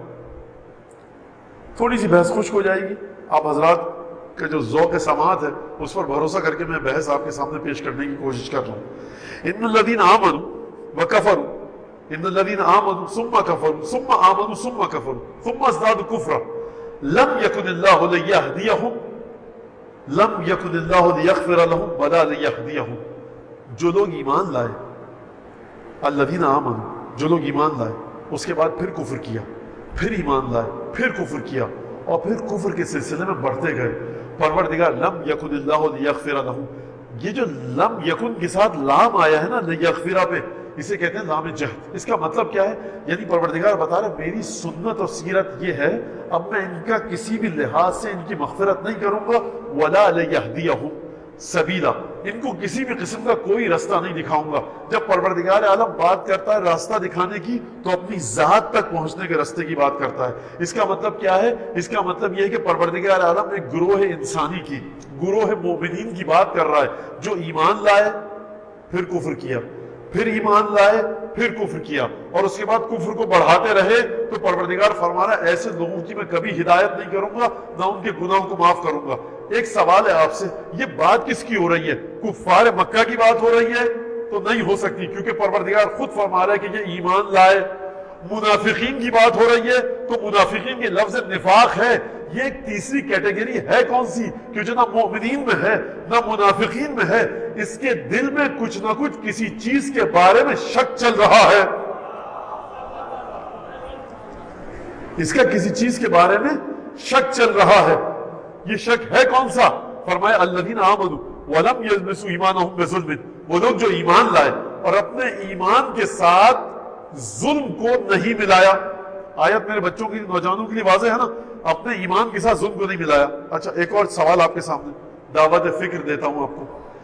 تھوڑی سی بحث خشک ہو جائے گی. آپ حضرات کا جو ذوق سماعت ہے اس پر بھروسہ کر کے میں بحث آپ کے سامنے پیش کرنے کی کوشش کر رہا ہوں. ان الذین آمنوا وکفروا, ان الذین آمنوا ثم کفروا ثم آمنوا ثم کفروا ثم ازدادوا کفرا لم یکن اللہ لیہدیہم لم یکن اللہ لیغفر لہم ولا لیہدیہم. جو لوگ ایمان لائے, الذین آمنوا, جو لوگ ایمان لائے, اس کے بعد پھر کفر کیا, پھر ایمان لائے, پھر کفر کیا, اور پھر کفر کے سلسلے میں بڑھتے گئے. پروردگار لم یکن اللہ لیغفر لہم, یہ جو لم یکن کے ساتھ لام آیا ہے نا لیغفر پہ, اسے کہتے ہیں لام جہد. اس کا مطلب کیا ہے؟ یعنی پروردگار بتا رہا ہے میری سنت اور سیرت یہ ہے, اب میں ان کا کسی بھی لحاظ سے ان کی مغفرت نہیں کروں گا, ولا لیہدیہم سبیلا, ان کو کسی بھی قسم کا کوئی راستہ نہیں دکھاؤں گا. جب پروردگار عالم بات کرتا ہے راستہ دکھانے کی تو اپنی ذات تک پہنچنے کے راستے کی بات کرتا ہے. اس کا مطلب کیا ہے؟ اس کا مطلب یہ ہے کہ پروردگار عالم ایک گروہ انسانی کی, گروہ مومنین کی بات کر رہا ہے جو ایمان لائے پھر کفر کیا, پھر ایمان لائے پھر کفر کیا, اور اس کے بعد کفر کو بڑھاتے رہے. تو پروردگار فرما رہا ہے ایسے لوگوں کی میں کبھی ہدایت نہیں کروں گا, نہ ان کے گناہوں کو معاف کروں گا. ایک سوال ہے آپ سے, یہ بات کس کی ہو رہی ہے؟ کفار مکہ کی بات ہو رہی ہے؟ تو نہیں ہو سکتی, کیونکہ پروردگار خود فرما رہا ہے کہ یہ ایمان لائے. منافقین کی بات ہو رہی ہے تو منافقین کے لفظ نفاق ہے. یہ ایک تیسری کیٹیگری ہے کون سی کہ جو نہ مومنین میں ہے نہ منافقین میں ہے, اس کے دل میں کچھ نہ کچھ کسی چیز کے بارے میں شک چل رہا ہے. اس کا کسی چیز کے بارے میں شک چل رہا ہے. یہ شک ہے کون سا؟ فرمایا الذین آمنوا ولم یلبسوا ایمانہم بظلم, وہ لوگ جو ایمان لائے اور اپنے ایمان کے ساتھ ظلم کو نہیں ملایا. آیت میرے بچوں کی, نوجوانوں کے لیے واضح ہے نا, اپنے ایمان کے ساتھ ظلم کو نہیں ملایا. اچھا ایک اور سوال آپ کے سامنے, دعوت فکر دیتا ہوں آپ کو.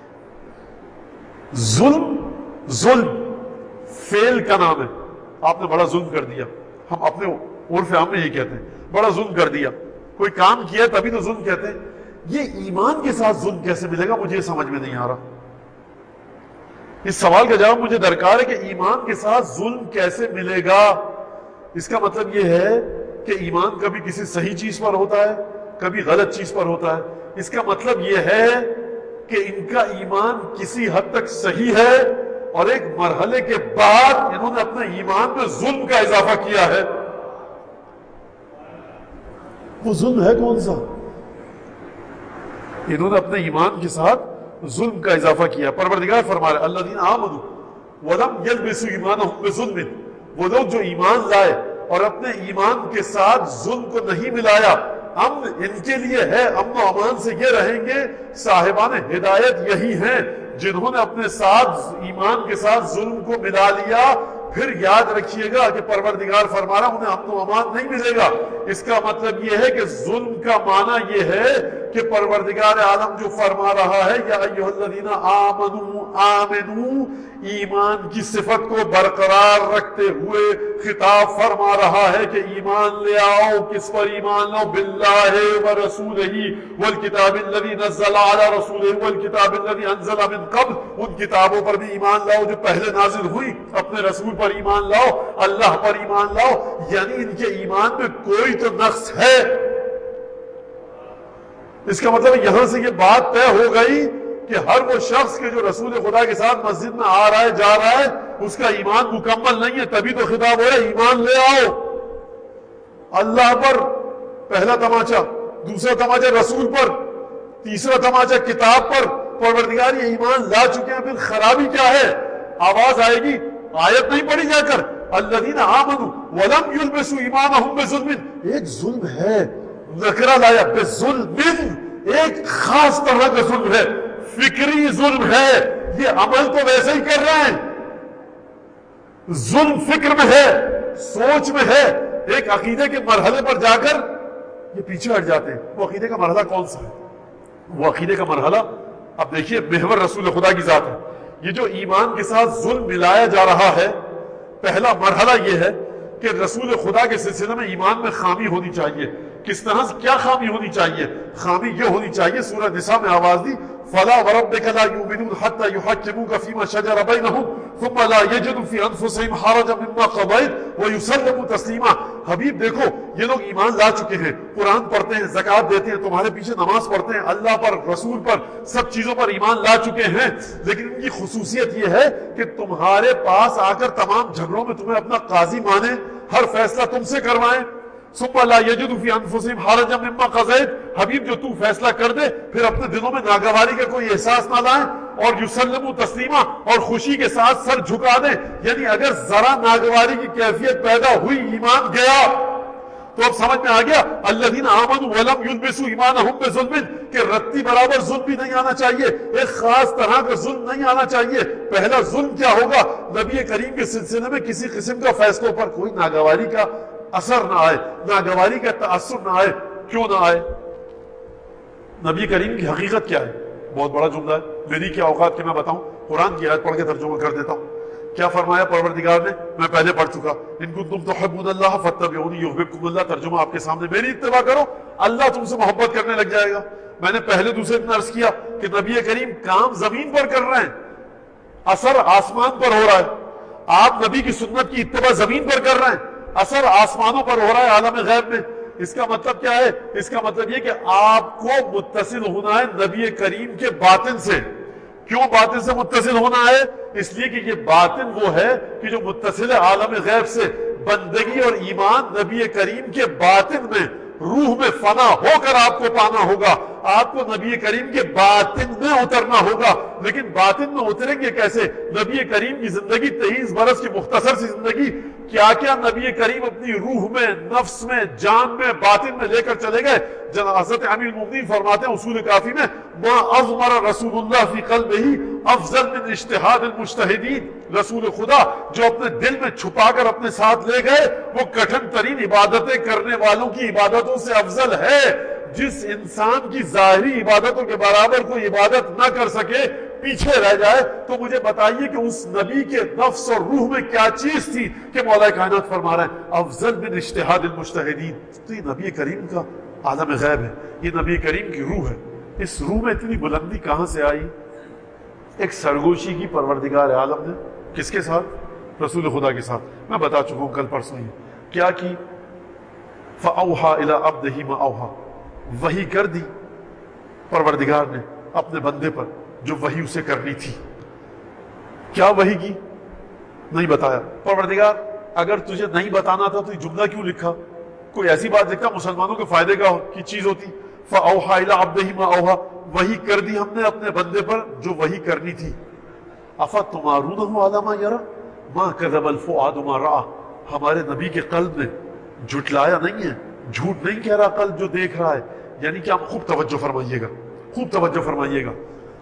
ظلم فعل کا نام ہے. آپ نے بڑا ظلم کر دیا, ہم اپنے عرف عام میں یہ کہتے ہیں بڑا ظلم کر دیا, کوئی کام کیا تبھی تو ظلم کہتے ہیں. یہ ایمان کے ساتھ ظلم کیسے ملے گا؟ مجھے سمجھ میں نہیں آ رہا. اس سوال کا جواب مجھے درکار ہے کہ ایمان کے ساتھ ظلم کیسے ملے گا. اس کا مطلب یہ ہے کہ ایمان کبھی کسی صحیح چیز پر ہوتا ہے, کبھی غلط چیز پر ہوتا ہے. اس کا مطلب یہ ہے کہ ان کا ایمان کسی حد تک صحیح ہے اور ایک مرحلے کے بعد انہوں نے اپنے ایمان میں ظلم کا اضافہ کیا ہے. وہ ظلم ہے کون سا؟ انہوں نے اپنے ایمان کے ساتھ ظلم کا اضافہ کیا. پروردگار فرما رہے الذین آمنوا ولم یلبسوا ایمانہم بظلم، وہ لوگ جو ایمان لائے اور اپنے ایمان کے ساتھ ظلم کو نہیں ملایا، امن ان کے لیے ہے، امن و امان سے یہ رہیں گے. صاحبان ہدایت یہی ہیں جنہوں نے اپنے ساتھ ایمان کے ساتھ ظلم کو ملا لیا. پھر یاد رکھیے گا کہ پروردگار فرما رہا انہیں امن و امان نہیں ملے گا. اس کا مطلب یہ ہے کہ ظلم کا معنی یہ ہے کہ پروردگار عالم جو فرما رہا ہے یا ایھا الذین آمنوا، ایمان کی صفت کو برقرار رکھتے ہوئے خطاب فرما رہا ہے کہ ایمان لے آؤ. کس پر ایمان لاؤ؟ باللہ ورسولہ والکتاب الذی نزل علی رسولہ والکتاب الذی انزل من قبل. ان کتابوں پر بھی ایمان لاؤ جو پہلے نازل ہوئی. اپنے رسول پر ایمان لاؤ، اللہ پر ایمان لاؤ. یعنی ان کے ایمان میں کوئی تو نقص ہے. اس کا مطلب یہاں سے یہ بات طے ہو گئی کہ ہر وہ شخص کے جو رسول خدا کے ساتھ مسجد میں آ رہا ہے جا رہا ہے اس کا ایمان مکمل نہیں ہے. تبھی تو خطاب ہو رہا ہے ایمان لے آؤ. اللہ پر پہلا تماچا، دوسرا تماچا رسول پر، تیسرا تماچا کتاب پر. پروردگار یہ ایمان لا چکے ہیں، پھر خرابی کیا ہے؟ آواز آئے گی، آیت نہیں پڑھی جا کر الذین آمنوا ولم یلبسوا ایمانہم بظلم. ایک ظلم ہے، نکرہ لایا، بظلم، ایک خاص طرح کا ظلم ہے، فکری ظلم ہے. یہ عمل تو ویسے ہی کر رہے ہیں، ظلم فکر میں ہے، سوچ میں ہے. ایک عقیدے کے مرحلے پر جا کر یہ پیچھے ہٹ جاتے ہیں. وہ عقیدے کا مرحلہ کون سا ہے؟ وہ عقیدے کا مرحلہ اب دیکھیے محور رسول خدا کی ذات ہے. یہ جو ایمان کے ساتھ ظلم ملایا جا رہا ہے، پہلا مرحلہ یہ ہے کہ رسول خدا کے سلسلے میں ایمان میں خامی ہونی چاہیے. کس طرح سے کیا خامی ہونی چاہیے؟ خامی یہ ہونی چاہیے، سورہ نساء میں آواز دی فَلَا وَرَبِّكَ لَا يُؤْمِنُونَ حَتَّى يُحَكِّمُوكَ فِي مَا شَجَرَ بَيْنَهُمْ ثُمَّ لَا يَجِدُوا فِي أَنفُسِهِمْ حَرَجًا مِّمَّا قَضَيْتَ وَيُسَلِّمُوا تَسْلِيمًا. حبیب دیکھو یہ لوگ ایمان لا چکے ہیں، قرآن پڑھتے ہیں، زکوٰۃ دیتے ہیں، تمہارے پیچھے نماز پڑھتے ہیں، اللہ پر، رسول پر، سب چیزوں پر ایمان لا چکے ہیں. لیکن ان کی خصوصیت یہ ہے کہ تمہارے پاس آ کر تمام جھگڑوں میں تمہیں اپنا قاضی مانے، ہر فیصلہ تم سے کروائیں. ثم لا يجدوا في انفسهم حرجا مما قضيت. حبیب جو تو فیصلہ کر دے پھر اپنے دلوں میں ناگواری کا کوئی احساس نہ لائیں اور یسلموا تسلیما، اور خوشی کے ساتھ سر جھکا دیں. یعنی اگر ذرا ناگواری کی کیفیت پیدا ہوئی، ایمان گیا. تو اب سمجھ میں آ گیا الذین آمنوا ولم یلبسوا ایمانہم بظلم، کہ رتی برابر ظلم بھی نہیں آنا چاہیے، ایک خاص طرح کا ظلم نہیں آنا چاہیے. پہلا ظلم کیا ہوگا؟ نبی کریم کے سلسلے میں کسی قسم کا فیصلوں پر کوئی ناگواری کا اثر نہ آئے، ناگواری کا تاثر نہ آئے. کیوں نہ آئے؟ نبی کریم کی حقیقت کیا ہے؟ بہت بڑا جملہ ہے، میری کیا اوقات کہ میں بتاؤں. قرآن کی آیت پڑھ کے ترجمہ کر دیتا ہوں. کیا فرمایا پروردگار نے؟ میں پہلے پڑھ چکا، ان کنتم تحبون اللہ فاتبعونی یحببکم اللہ. ترجمہ آپ کے سامنے، میری اتباع کرو اللہ تم سے محبت کرنے لگ جائے گا. میں نے پہلے دوسرے دن عرض کیا کہ نبی کریم کام زمین پر کر رہے ہیں، اثر آسمان پر ہو رہا ہے. آپ نبی کی سنت کی اتباع زمین پر کر رہے ہیں، اثر آسمانوں پر ہو رہا ہے، عالم غیب میں. اس کا مطلب کیا ہے؟ اس کا مطلب یہ کہ آپ کو متصل ہونا ہے نبی کریم کے باطن سے. کیوں باطن سے متصل ہونا ہے؟ اس لیے کہ یہ باطن وہ ہے کہ جو متصل ہے عالم غیب سے. بندگی اور ایمان نبی کریم کے باطن میں، روح میں فنا ہو کر آپ کو پانا ہوگا. آپ کو نبی کریم کے باطن میں اترنا ہوگا. لیکن باطن میں اتریں گے کیسے؟ نبی کریم کی زندگی 23 برس کی مختصر سی زندگی، کیا کیا نبی کریم اپنی روح میں، نفس میں، جان میں، باطن میں لے کر چلے گئے. حضرت امیر المؤمنین فرماتے ہیں اصول کافی میں ما اضمر رسول اللہ فی قلبہ افضل من اجتہاد المجتہدین. رسول خدا جو اپنے دل میں چھپا کر اپنے ساتھ لے گئے وہ کٹھن ترین عبادتیں کرنے والوں کی عبادتوں سے افضل ہے. جس انسان کی ظاہری عبادتوں کے برابر کوئی عبادت نہ کر سکے، پیچھے رہ جائے، تو مجھے بتائیے کہ اس نبی کے نفس اور روح میں کیا چیز تھی کہ مولا کائنات فرما رہے ہیں افضل من اجتہاد المجتہدین. تو یہ نبی کریم کا عالم غیب ہے، یہ نبی کریم کی روح ہے. اس روح میں اتنی بلندی کہاں سے آئی؟ ایک سرگوشی کی پروردگار عالم نے کس کے ساتھ؟ رسول خدا کے ساتھ. میں بتا چکا ہوں کل پرسوں ہی کیا کی. فَأَوْحَى إِلَىٰ عَبْدِهِ مَا أَوْحَىٰ، وحی کر دی پروردگار نے اپنے بندے پر جو وحی اسے کرنی تھی. کیا وحی کی؟ نہیں بتایا. پروردگار اگر تجھے نہیں بتانا تھا تو یہ جملہ کیوں لکھا؟ کوئی ایسی بات لکھتا مسلمانوں کے فائدے کی چیز ہوتی. فَأَوْحَى إِلَىٰ عَبْدِهِ مَا أَوْحَىٰ، وحی کر دی ہم نے اپنے بندے پر جو وحی کرنی تھی. افتمارونہ علی ما یری ما کذب الفؤاد ما رأى. ہمارے نبی کے قلب نے جھٹلایا نہیں ہے, جھوٹ نہیں کہہ رہا قلب جو دیکھ رہا ہے. یعنی کہ آپ خوب توجہ فرمائیے گا, خوب توجہ فرمائیے گا.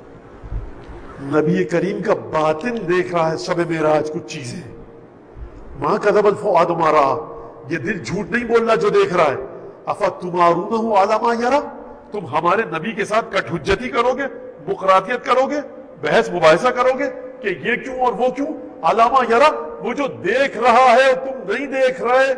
نبی کریم کا باطن دیکھ رہا ہے شب معراج کچھ چیزیں. ما کذب الفؤاد ما رأى, یہ دل جھوٹ نہیں بول رہا جو دیکھ رہا ہے. افتمارونہ علی ما یری, تم ہمارے نبی کے ساتھ کٹ حجتی کرو گے, بقراتیت کرو گے, بحث مباحثہ کرو گے کہ یہ کیوں اور وہ کیوں. علی ما یری, وہ جو دیکھ رہا ہے تم نہیں دیکھ رہے,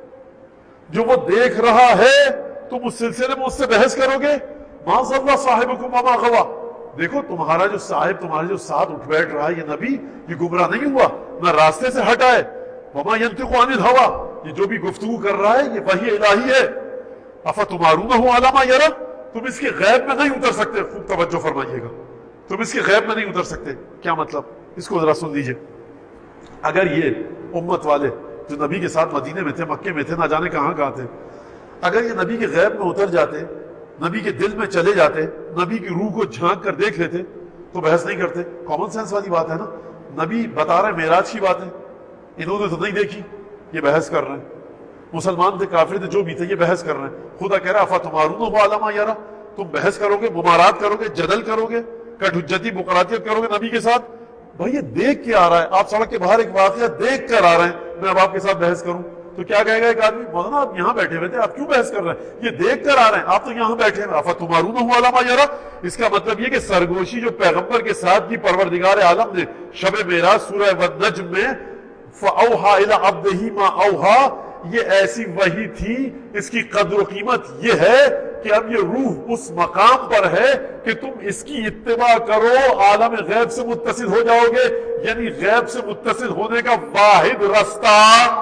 جو وہ دیکھ رہا ہے تم اس سلسلے میں اس سے بحث کرو گے. ما ضل صاحبکم وما غوی, دیکھو تمہارا جو صاحب تمہارے جو ساتھ اٹھ بیٹھ رہا ہے یہ نبی, یہ گمراہ نہیں ہوا, نہ راستے سے ہٹا ہے. وما ينطق عن الهوى, یہ جو بھی گفتگو کر رہا ہے یہ وحی الہی ہے. افتمارونہ علی ما یری, تم اس کے غیب میں نہیں اتر سکتے. خوب توجہ فرمائیے گا, تم اس کے غیب میں نہیں اتر سکتے. کیا مطلب, اس کو ذرا سن لیجئے. اگر یہ امت والے جو نبی کے ساتھ مدینے میں تھے, مکے میں تھے, نہ جانے کہاں کہاں تھے, اگر یہ نبی کے غیب میں اتر جاتے, نبی کے دل میں چلے جاتے, نبی کی روح کو جھانک کر دیکھ لیتے تو بحث نہیں کرتے. کامن سینس والی بات ہے نا. نبی بتا رہے معراج کی بات ہے, انہوں نے تو نہیں دیکھی, یہ بحث کر رہے ہیں. مسلمان تھے, کافر تھے, جو بھی تھے, یہ بحث کر رہے ہیں. خدا کہہ رہا افتمارونہ علی ما یری, تم بحث کرو گے, ممارات کرو گے, جدل کرو گے, کٹ حجتی بقراتیت کرو گے نبی کے ساتھ. بھائی یہ دیکھ کے آ رہا ہے, آپ سڑک کے باہر ایک واقعہ دیکھ کر آ رہے ہیں, میں اب آپ کے ساتھ بحث کروں تو کیا کہے گا ایک آدمی, مولانا آپ یہاں بیٹھے ہوئے تھے, آپ کیوں بحث کر رہے ہیں, یہ دیکھ کر آ رہے ہیں, آپ تو یہاں بیٹھے ہیں. افتمارونہ علی ما یری, اس کا مطلب یہ کہ سرگوشی جو پیغمبر کے ساتھ کی پروردگار عالم نے شب معراج سورہ والنجم میں فَأَوْحَىٰ إِلَىٰ عَبْدِهِ مَا أَوْحَىٰ, یہ ایسی وحی تھی, اس کی قدر و قیمت یہ ہے کہ اب یہ روح اس مقام پر ہے کہ تم اس کی اتباع کرو, عالم غیب سے متصل ہو جاؤ گے. یعنی غیب سے متصل ہونے کا واحد راستہ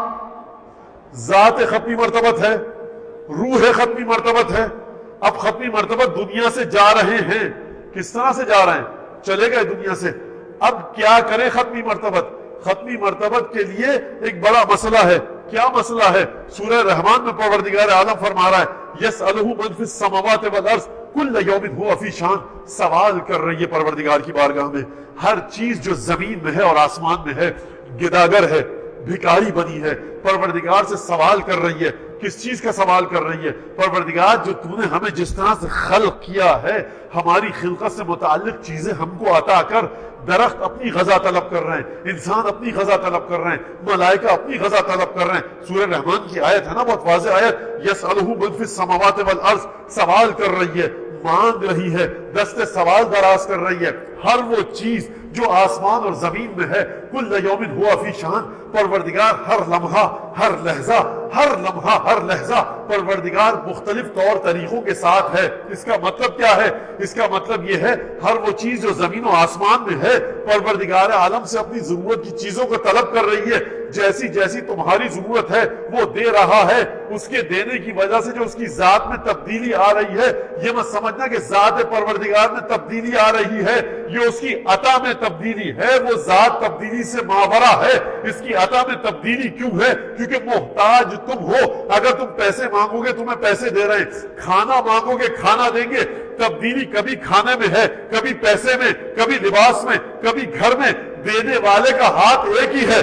ذات ختمی مرتبت ہے, روح ختمی مرتبت ہے. اب ختمی مرتبت دنیا سے جا رہے ہیں. کس طرح سے جا رہے ہیں, چلے گئے دنیا سے. اب کیا کریں ختمی مرتبت, ختمی مرتبت کے لیے ایک بڑا مسئلہ ہے. کیا مسئلہ ہے, سورہ رحمان میں پروردگار عالم فرما رہا ہے یسألہ من فی السماوات والارض کل یوم هو فی شان, سوال کر رہی ہے پروردگار کی بارگاہ میں ہر چیز جو زمین میں ہے اور آسمان میں ہے. گداگر ہے, بھکاری بنی ہے, پروردگار سے سوال کر رہی ہے. کس چیز کا سوال کر رہی ہے, پروردگار جو تو نے ہمیں جس طرح سے خلق کیا ہے, ہماری خلقت سے متعلق چیزیں ہم کو عطا کر. درخت اپنی غذا طلب کر رہے ہیں, انسان اپنی غذا طلب کر رہے ہیں, ملائکہ اپنی غذا طلب کر رہے ہیں. سورہ رحمان کی آیت ہے نا, بہت واضح آیت, یسألہ من فی السماوات والارض, سوال کر رہی ہے, مانگ رہی ہے, دست سوال دراز کر رہی ہے. ہر وہ چیز جو آسمان اور زمین میں ہے, کل یوم ہوا فی شان, پروردگار ہر لمحہ ہر لحظہ ہر لمحہ ہر لحظہ پروردگار مختلف طور طریقوں کے ساتھ ہے. اس کا مطلب کیا ہے, اس کا مطلب یہ ہے ہر وہ چیز جو زمین و آسمان میں ہے پروردگار عالم سے اپنی ضرورت کی چیزوں کو طلب کر رہی ہے. جیسی جیسی تمہاری ضرورت ہے وہ دے رہا ہے. اس کے دینے کی وجہ سے جو اس کی ذات میں تبدیلی آ رہی ہے, یہ مت سمجھنا کہ ذات پروردگار میں تبدیلی آ رہی ہے, یہ اس کی عطا میں تبدیلی ہے. وہ ذات تبدیلی سے ماورا ہے. اس کی عطا میں تبدیلی کیوں ہے, کیونکہ محتاج تم ہو. اگر تم پیسے مانگو گے تمہیں پیسے دے رہے ہیں, کھانا مانگو گے کھانا دیں گے. تبدیلی کبھی کھانے میں ہے, کبھی پیسے میں, کبھی لباس میں, کبھی گھر میں. دینے والے کا ہاتھ ایک ہی ہے,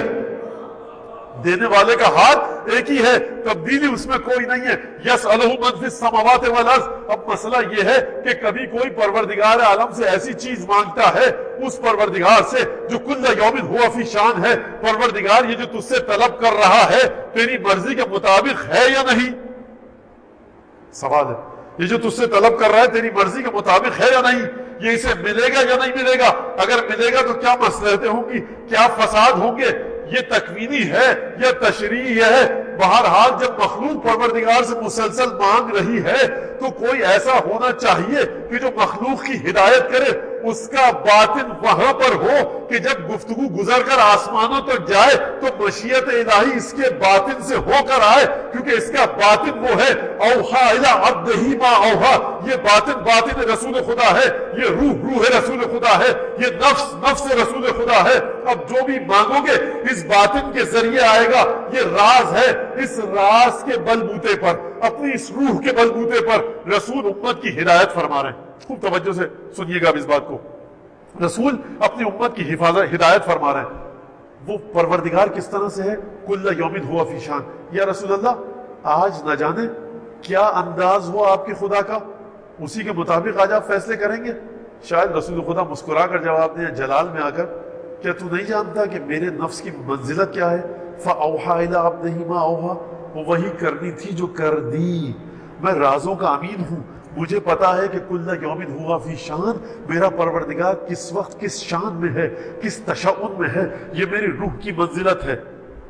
دینے والے کا ہاتھ ایک ہی ہے, تبدیلی اس میں کوئی نہیں ہے. یسألہ من فی السماوات والارض. اب مسئلہ یہ ہے کہ کبھی کوئی پروردگار عالم سے ایسی چیز مانگتا ہے, اس پروردگار سے جو کل یوم ہوا فی شان ہے. پروردگار یہ جو تجھ سے طلب کر رہا ہے تیری مرضی کے مطابق ہے یا نہیں, سوال ہے. یہ جو تجھ سے طلب کر رہا ہے تیری مرضی کے مطابق ہے یا نہیں, یہ اسے ملے گا یا نہیں ملے گا. اگر ملے گا تو کیا مصلحتیں ہوں گی, کیا فساد ہوں گے. یہ تکوینی ہے یا تشریعی ہے, بہرحال جب مخلوق پروردگار سے مسلسل مانگ رہی ہے تو کوئی ایسا ہونا چاہیے کہ جو مخلوق کی ہدایت کرے, اس کا باطن وہاں پر ہو کہ جب گفتگو گزر کر آسمانوں تک جائے تو مشیت الہی اس کے باطن سے ہو کر آئے, کیونکہ اس کا باطن وہ ہے اوحا الی عبدہ ما اوحا. یہ باطن رسول خدا ہے, یہ روح رسول خدا ہے, یہ نفس رسول خدا ہے. اب جو بھی مانگو گے اس باطن کے ذریعے آئے گا. یہ راز ہے, اس راز کے بلبوتے پر, اپنی اس روح کے بلبوتے پر رسول امت کی ہدایت فرما رہے ہیں. خوب توجہ سے سنیے گا اب اس بات کو. رسول اپنی امت کی حفاظت ہدایت فرما رہے ہیں. وہ پروردگار کس طرح سے ہے؟ کل یوم ہوا فی شان. یا رسول اللہ آج نہ جانے کیا انداز ہوا آپ کی خدا کا، اسی کے مطابق آج آپ فیصلے کریں گے. شاید رسول خدا مسکرا کر جواب دیں جلال میں آ کر، کیا تو نہیں جانتا کہ میرے نفس کی منزلت کیا ہے؟ فَأَوْحَىٰ إِلَىٰ عَبْدِهِ مَا أَوْحَىٰ. وہ وہی کرنی تھی جو کر دی. میں رازوں کا امین ہوں، مجھے پتا ہے کہ کل یوم ہوا فی شان، میرا پروردگار کس وقت کس شان میں ہے، کس تشعن میں ہے، یہ میری روح کی منزلت ہے.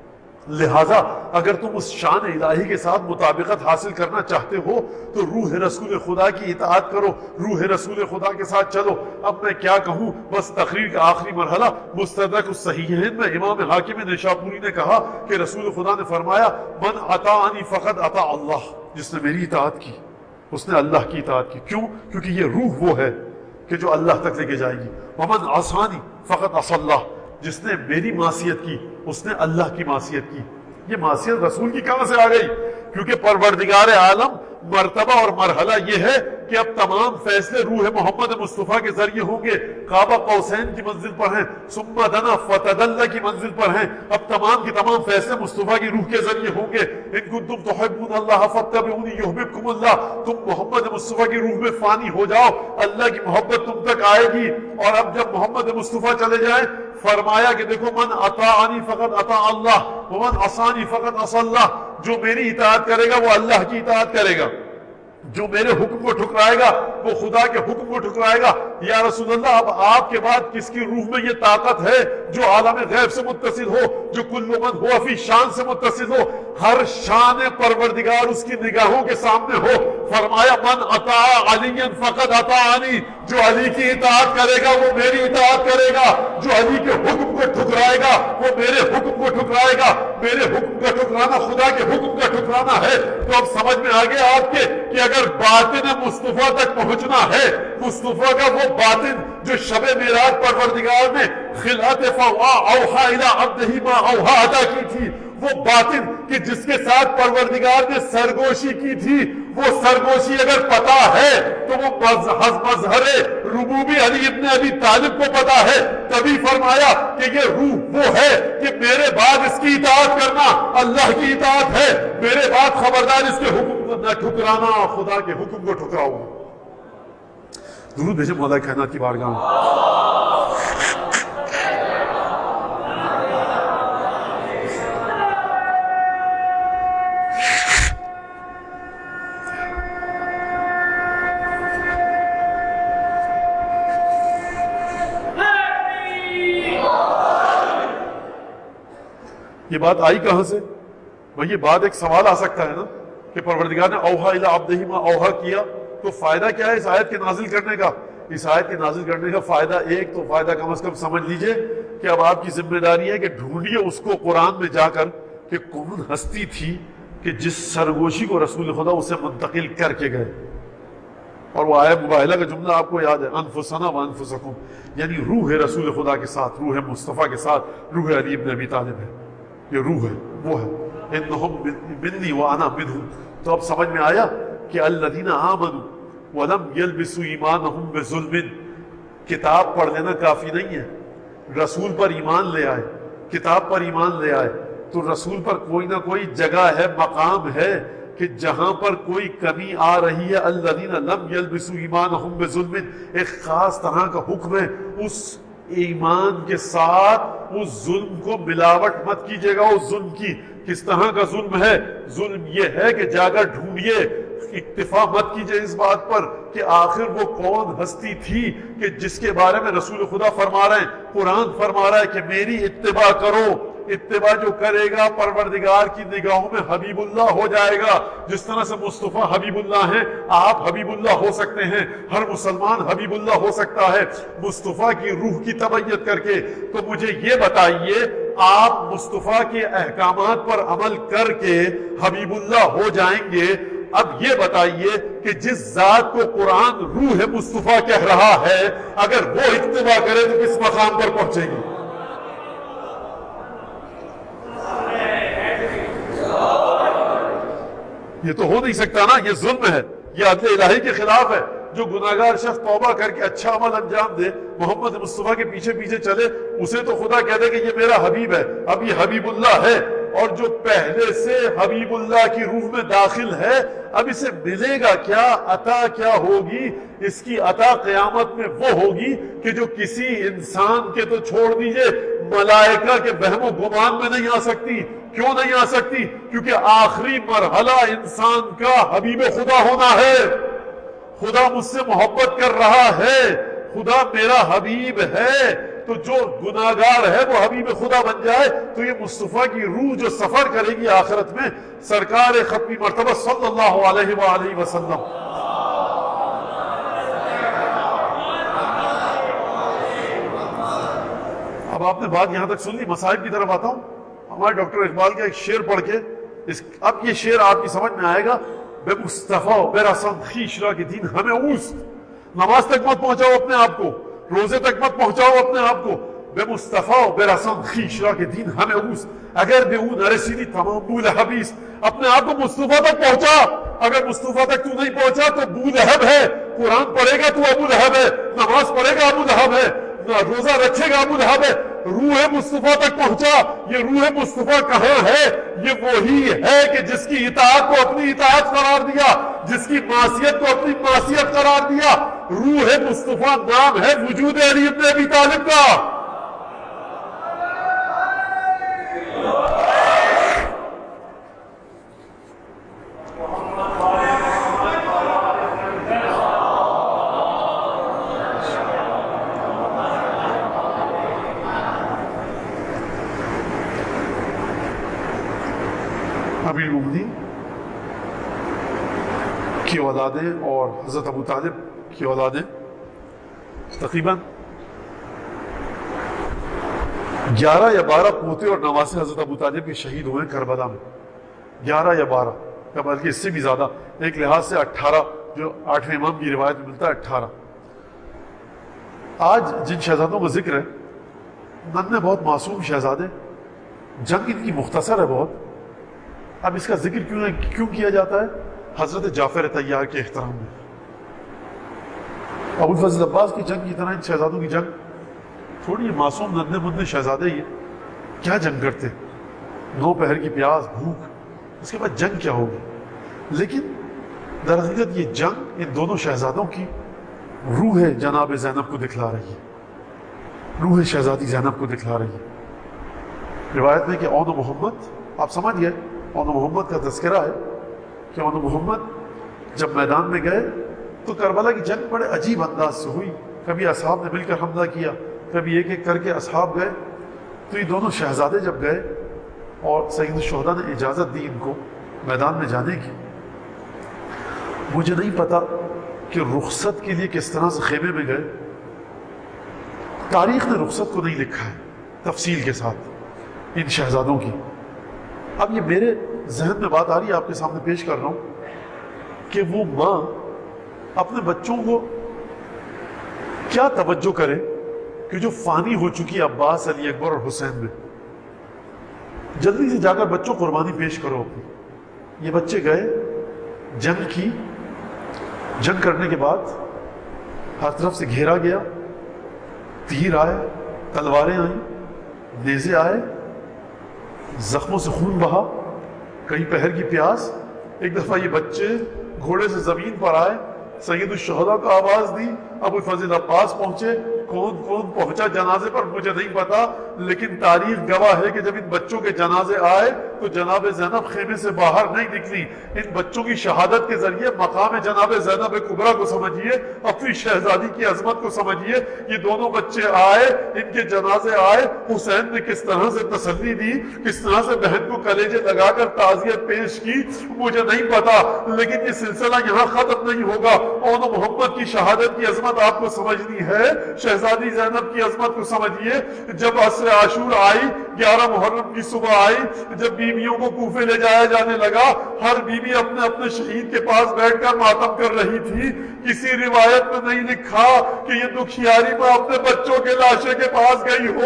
لہٰذا اگر تم اس شان الہی کے ساتھ مطابقت حاصل کرنا چاہتے ہو تو روح رسول خدا کی اطاعت کرو، روح رسول خدا کے ساتھ چلو. اب میں کیا کہوں، بس تقریر کا آخری مرحلہ. مستدرک الصحیحین میں امام حاکم نشاپوری نے کہا کہ رسول خدا نے فرمایا من اطاعنی فقد اطاع اللہ. جس نے میری اطاعت کی اس نے اللہ کی اطاعت کی. کیوں؟ کیونکہ یہ روح وہ ہے کہ جو اللہ تک لے کے جائے گی. ومن عصانی فقد عصى اللہ. جس نے میری معصیت کی اس نے اللہ کی معصیت کی. یہ معصیت رسول کی کہاں سے آ گئی؟ کیونکہ پروردگار عالم مرتبہ اور مرحلہ یہ ہے کہ اب تمام فیصلے روح محمد مصطفیٰ کے ذریعے ہوں گے. قاب قوسین کی منزل پر ہیں، ثم دنا فتدلی کی منزل پر ہیں. اب تمام کے تمام فیصلے مصطفیٰ کی روح کے ذریعے ہوں گے. ان کنتم تحبون اللہ فاتبعونی یحببکم اللہ. تم محمد مصطفیٰ کی روح میں فانی ہو جاؤ، اللہ کی محبت تم تک آئے گی. اور اب جب محمد مصطفیٰ چلے جائیں فرمایا کہ دیکھو من اطاعنی فقد اطاع اللہ ومن عصانی فقد عصى اللہ. جو میری اطاعت کرے گا وہ اللہ کی اطاعت کرے گا، جو میرے حکم کو ٹھکرائے گا وہ خدا کے حکم کو ٹھکرائے گا. یا رسول اللہ اب آپ کے بعد کس کی روح میں یہ طاقت ہے جو عالم غیب سے متصل ہو، جو کل من ہوا فی شان سے متصل ہو، ہر شان پروردگار اس کی نگاہوں کے سامنے ہو. فرمایا من اطاع علی فقد اطاعنی. جو علی کی اطاعت کرے گا وہ میری اطاعت کرے گا، جو علی کے حکم کو ٹھکرائے گا وہ میرے حکم کو ٹھکرائے گا. میرے حکم کا ٹھکرانا خدا کے حکم کا ٹھکرانا ہے. تو اب سمجھ میں آ گیا آپ کے کہ اگر باطن مصطفیٰ تک پہنچنا ہے، مصطفیٰ کا وہ باطن جو شب معراج پروردگار نے خلعت اوحا الی عبدہ ما اوحا ادا کی تھی، وہ باطن کہ جس کے ساتھ پروردگار نے سرگوشی کی تھی، وہ سرگوشی اگر پتا ہے تو وہ مظہر ربوبی علی ابن ابی طالب کو پتا ہے. تبھی فرمایا کہ یہ روح وہ ہے کہ میرے بعد اس کی اطاعت کرنا اللہ کی اطاعت ہے، میرے بعد خبردار اس کے حکم کو نہ ٹھکرانا، خدا کے حکم کو ٹھکراؤ. درود بھیجیں مولا کائنات کی بارگاہ میں. یہ بات آئی کہاں سے؟ یہ بات ایک سوال آ سکتا ہے نا کہ پروردگار نے اوحا الی عبدہ ما اوحا کیا، تو فائدہ کیا ہے اس آیت کے نازل کرنے کا؟ اس آیت کے نازل کرنے کا فائدہ ایک تو فائدہ کم از کم سمجھ لیجئے کہ اب آپ کی ذمہ داری ہے کہ ڈھونڈیے اس کو قرآن میں جا کر کہ کون ہستی تھی کہ جس سرگوشی کو رسول خدا اسے منتقل کر کے گئے. اور وہ آیت مباہلہ کا جملہ آپ کو یاد ہے، انفسنا و انفسکم، یعنی روح رسول خدا کے ساتھ، روح مصطفیٰ کے ساتھ روح علی ابن ابی طالب ہے. یہ روح ہے، وہ ہے انہم منی وانا منہم. تو اب سمجھ میں آیا کہ الذین آمنوا ولم یلبسوا ایمانہم بظلم. کتاب پڑھ لینا کافی نہیں ہے، رسول پر ایمان لے آئے، کتاب پر ایمان لے آئے تو رسول پر کوئی نہ کوئی جگہ ہے، مقام ہے کہ جہاں پر کوئی کمی آ رہی ہے. الذین لم یلبسوا ایمانہم بظلم، ایک خاص طرح کا حکم ہے. اس ایمان کے ساتھ اس ظلم کو ملاوٹ مت کیجیے گا. اس ظلم کی کس طرح کا ظلم ہے؟ ظلم یہ ہے کہ جا کر ڈھونڈیے، اکتفا مت کیجیے اس بات پر کہ آخر وہ کون ہستی تھی کہ جس کے بارے میں رسول خدا فرما رہے ہیں، قرآن فرما رہا ہے کہ میری اتباع کرو. اتباع جو کرے گا پروردگار کی نگاہوں میں حبیب اللہ ہو جائے گا. جس طرح سے مصطفیٰ حبیب اللہ ہیں، آپ حبیب اللہ ہو سکتے ہیں، ہر مسلمان حبیب اللہ ہو سکتا ہے مصطفیٰ کی روح کی تبعیت کر کے. تو مجھے یہ بتائیے آپ مصطفیٰ کے احکامات پر عمل کر کے حبیب اللہ ہو جائیں گے. اب یہ بتائیے کہ جس ذات کو قرآن روح مصطفیٰ کہہ رہا ہے اگر وہ اتباع کرے تو کس مقام پر پہنچے گی؟ یہ تو ہو نہیں سکتا نا، یہ ظلم ہے، یہ عدل الہی کے خلاف ہے. جو گناہگار شخص توبہ کر کے اچھا عمل انجام دے، محمد مصطفیٰ کے پیچھے پیچھے چلے، اسے تو خدا کہہ دے کہ یہ میرا حبیب ہے، اب یہ حبیب اللہ ہے۔ اور جو پہلے سے حبیب اللہ کی روح میں داخل ہے، اب اسے ملے گا کیا، عطا کیا ہوگی؟ اس کی عطا قیامت میں وہ ہوگی کہ جو کسی انسان کے تو چھوڑ دیجئے، ملائکہ کے بہم و گمان میں نہیں آ سکتی۔ کیوں نہیں آ سکتی؟ کیونکہ آخری مرحلہ انسان کا حبیب خدا ہونا ہے۔ خدا مجھ سے محبت کر رہا ہے، خدا میرا حبیب ہے، تو جو گناہگار ہے وہ حبیب خدا بن جائے، تو یہ مصطفیٰ کی روح جو سفر کرے گی آخرت میں، سرکار ختمی مرتبہ صلی اللہ علیہ وآلہ وسلم۔ اب آپ نے بات یہاں تک سن لی، مصائب کی طرف آتا ہوں۔ ہمارے ڈاکٹر اقبال کا ایک شعر پڑھ کے اب یہ شعر آپ کی سمجھ میں آئے گا۔ بے مصطفیٰ بے رسم خویش را کہ دین ہمیں اوست، نماز تک مت پہنچاؤ اپنے آپ کو، روزے تک مت پہنچاؤ اپنے آپ کو، بے مصطفیٰ بے رسم خویش را کہ دین ہمیں اوست، اگر بے او نرسیدی تمام بو لہبیست۔ اپنے آپ کو مصطفیٰ تک پہنچا، اگر مصطفیٰ تک تو نہیں پہنچا تو بو لہب ہے، قرآن پڑھے گا تو ابو لہب ہے، نماز پڑھے گا ابو لہب ہے، روزہ رکھے گا ابو لہب ہے۔ روح مصطفیٰ تک پہنچا۔ یہ روح مصطفیٰ کہاں ہے؟ یہ وہی ہے کہ جس کی اطاعت کو اپنی اطاعت قرار دیا، جس کی معصیت کو اپنی معصیت قرار دیا۔ روح مصطفیٰ نام ہے وجود علی ابن ابی طالب کا۔ امیر المومنین کی اولادیں اور حضرت ابو طالب کی اولادیں تقریباً 11 یا 12 پوتے اور نواسے حضرت ابو طالب کے شہید ہوئے ہیں کربلا میں۔ 11 یا 12 یا بلکہ اس سے بھی زیادہ، ایک لحاظ سے 18، جو 8ویں امام کی روایت میں ملتا ہے 18۔ آج جن شہزادوں کا ذکر ہے، ننھے بہت معصوم شہزادے، جنگ ان کی مختصر ہے بہت۔ اب اس کا ذکر کیوں کیا جاتا ہے؟ حضرت جعفر طیار کے احترام میں۔ ابو الفضل عباس کی جنگ کی طرح ان شہزادوں کی جنگ تھوڑی معصوم ننھے مدھے شہزادے یہ کیا جنگ کرتے، 9 پہر کی پیاس، بھوک، اس کے بعد جنگ کیا ہوگی؟ لیکن در حقیقت یہ جنگ ان دونوں شہزادوں کی روح جناب زینب کو دکھلا رہی ہے، روح شہزادی زینب کو دکھلا رہی ہے۔ روایت میں کہ اون محمد، آپ سمجھ گئے اون محمد کا تذکرہ ہے کہ اون محمد جب میدان میں گئے تو کربلا کی جنگ بڑے عجیب انداز سے ہوئی۔ کبھی اصحاب نے مل کر حملہ کیا، کبھی ایک ایک کر کے اصحاب گئے۔ تو یہ دونوں شہزادے جب گئے اور سید الشہداء نے اجازت دی ان کو میدان میں جانے کی، مجھے نہیں پتا کہ رخصت کے لیے کس طرح سے خیمے میں گئے، تاریخ نے رخصت کو نہیں لکھا ہے تفصیل کے ساتھ ان شہزادوں کی۔ اب یہ میرے ذہن میں بات آ رہی ہے، آپ کے سامنے پیش کر رہا ہوں کہ وہ ماں اپنے بچوں کو کیا توجہ کرے کہ جو فانی ہو چکی عباس، علی اکبر اور حسین میں۔ جلدی سے جا کر بچوں قربانی پیش کرو اپنی۔ یہ بچے گئے، جنگ کی، جنگ کرنے کے بعد ہر طرف سے گھیرا گیا، تیر آئے، تلواریں آئیں، نیزے آئے، زخموں سے خون بہا، کئی پہر کی پیاس۔ ایک دفعہ یہ بچے گھوڑے سے زمین پر آئے، سید الشہداء کو آواز دی، ابو الفضل عباس پہنچے۔ کون پہنچا جنازے پر مجھے نہیں پتا، لیکن تاریخ گواہ ہے کہ جب ان بچوں کے جنازے آئے تو جناب زینب خیمے سے باہر نہیں نکلی۔ ان بچوں کی شہادت کے ذریعے مقام جناب زینب کبریٰ کو سمجھیے، اپنی شہزادی کی عظمت کو سمجھیے۔ یہ دونوں بچے آئے، ان کے جنازے آئے، حسین نے کس طرح سے تسلی دی، کس طرح سے بہن کو کلیجے لگا کر تعزیت پیش کی، مجھے نہیں پتا، لیکن یہ سلسلہ یہاں ختم نہیں ہوگا۔ اون محمد کی شہادت کی عظمت آپ کو سمجھنی ہے، شہزادی زینب کی عظمت کو سمجھیے۔ جب عصر عاشور آئی، 11 محرم کی صبح آئی، جب بیویوں کو کوفے لے جایا جانے لگا، ہر بیوی اپنے اپنے شہید کے پاس بیٹھ کر ماتم کر رہی تھی۔ کسی روایت میں نہیں لکھا کہ یہ دکھیاری ماں اپنے بچوں کے لاشے کے پاس گئی ہو،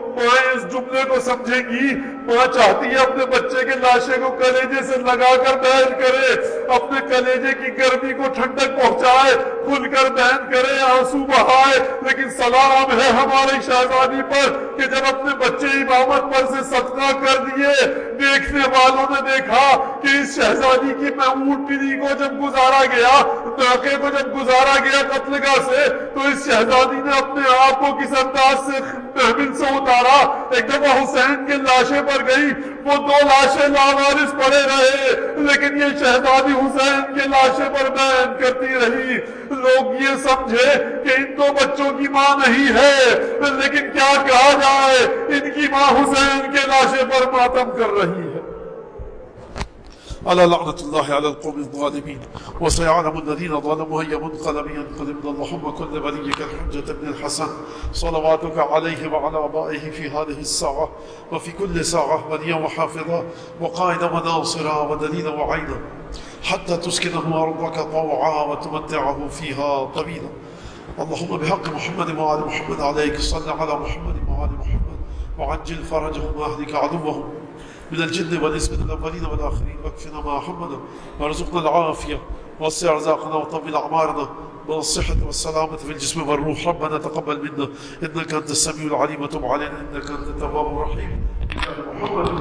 ماں اس جملے کو سمجھے گی. ماں چاہتی ہے اپنے بچے کے لاشے کو کلیجے سے لگا کر بیان کرے, اپنے کلیجے کی گرمی کو ٹھنڈک پہنچائے, کھل کر بیان کرے, آنسو بہائے. لیکن سلام ہے ہماری شہزادی پر کہ جب اپنے بچے امامت پر سے صدقہ کر دیے, دیکھنے والوں نے دیکھا کہ اس شہزادی کی اونٹ پری کو جب گزارا گیا, ناقے کو جب گزارا گیا قتل گاہ سے, تو اس شہزادی نے اپنے آپ کو کس انداز سے محمل سے اتارا. ایک دفعہ حسین کے لاشے پر گئی, وہ 2 لاشیں لاوارث پڑے رہے, لیکن یہ شہزادی حسین کے لاشے پر بیان کرتی رہی. لوگ یہ سمجھے کہ ان 2 بچوں کی ماں نہیں ہے, لیکن کیا کہا جائے, ان کی ماں حسین کے لاشے پر ماتم کر رہی ہے. على لعنة الله على القوم الظالمين. وسيعلم الذين ظلموا أي منقلب ينقلبون. اللهم كن لوليك الحجة بن الحسن صلواتك عليه وعلى آبائه في هذه الساعة وفي كل ساعة وليا وحافظا وقائدا وناصرا ودليلا وعينا حتى تسكنه أرضك طوعا وتمتعه فيها طويلا. اللهم بحق محمد وآل محمد عليك صل على محمد وآل محمد وعجل فرجهم وأهلك عدوهم من الجن والإنس من الأولين والآخرين. واكفنا ما حمنا وارزقنا العافية ووسع رزاقنا وطول أعمارنا والصحة والسلامة في الجسم والروح. ربنا تقبل منا إنك أنت السميع العليم وتب علينا إنك أنت التواب الرحيم. محمد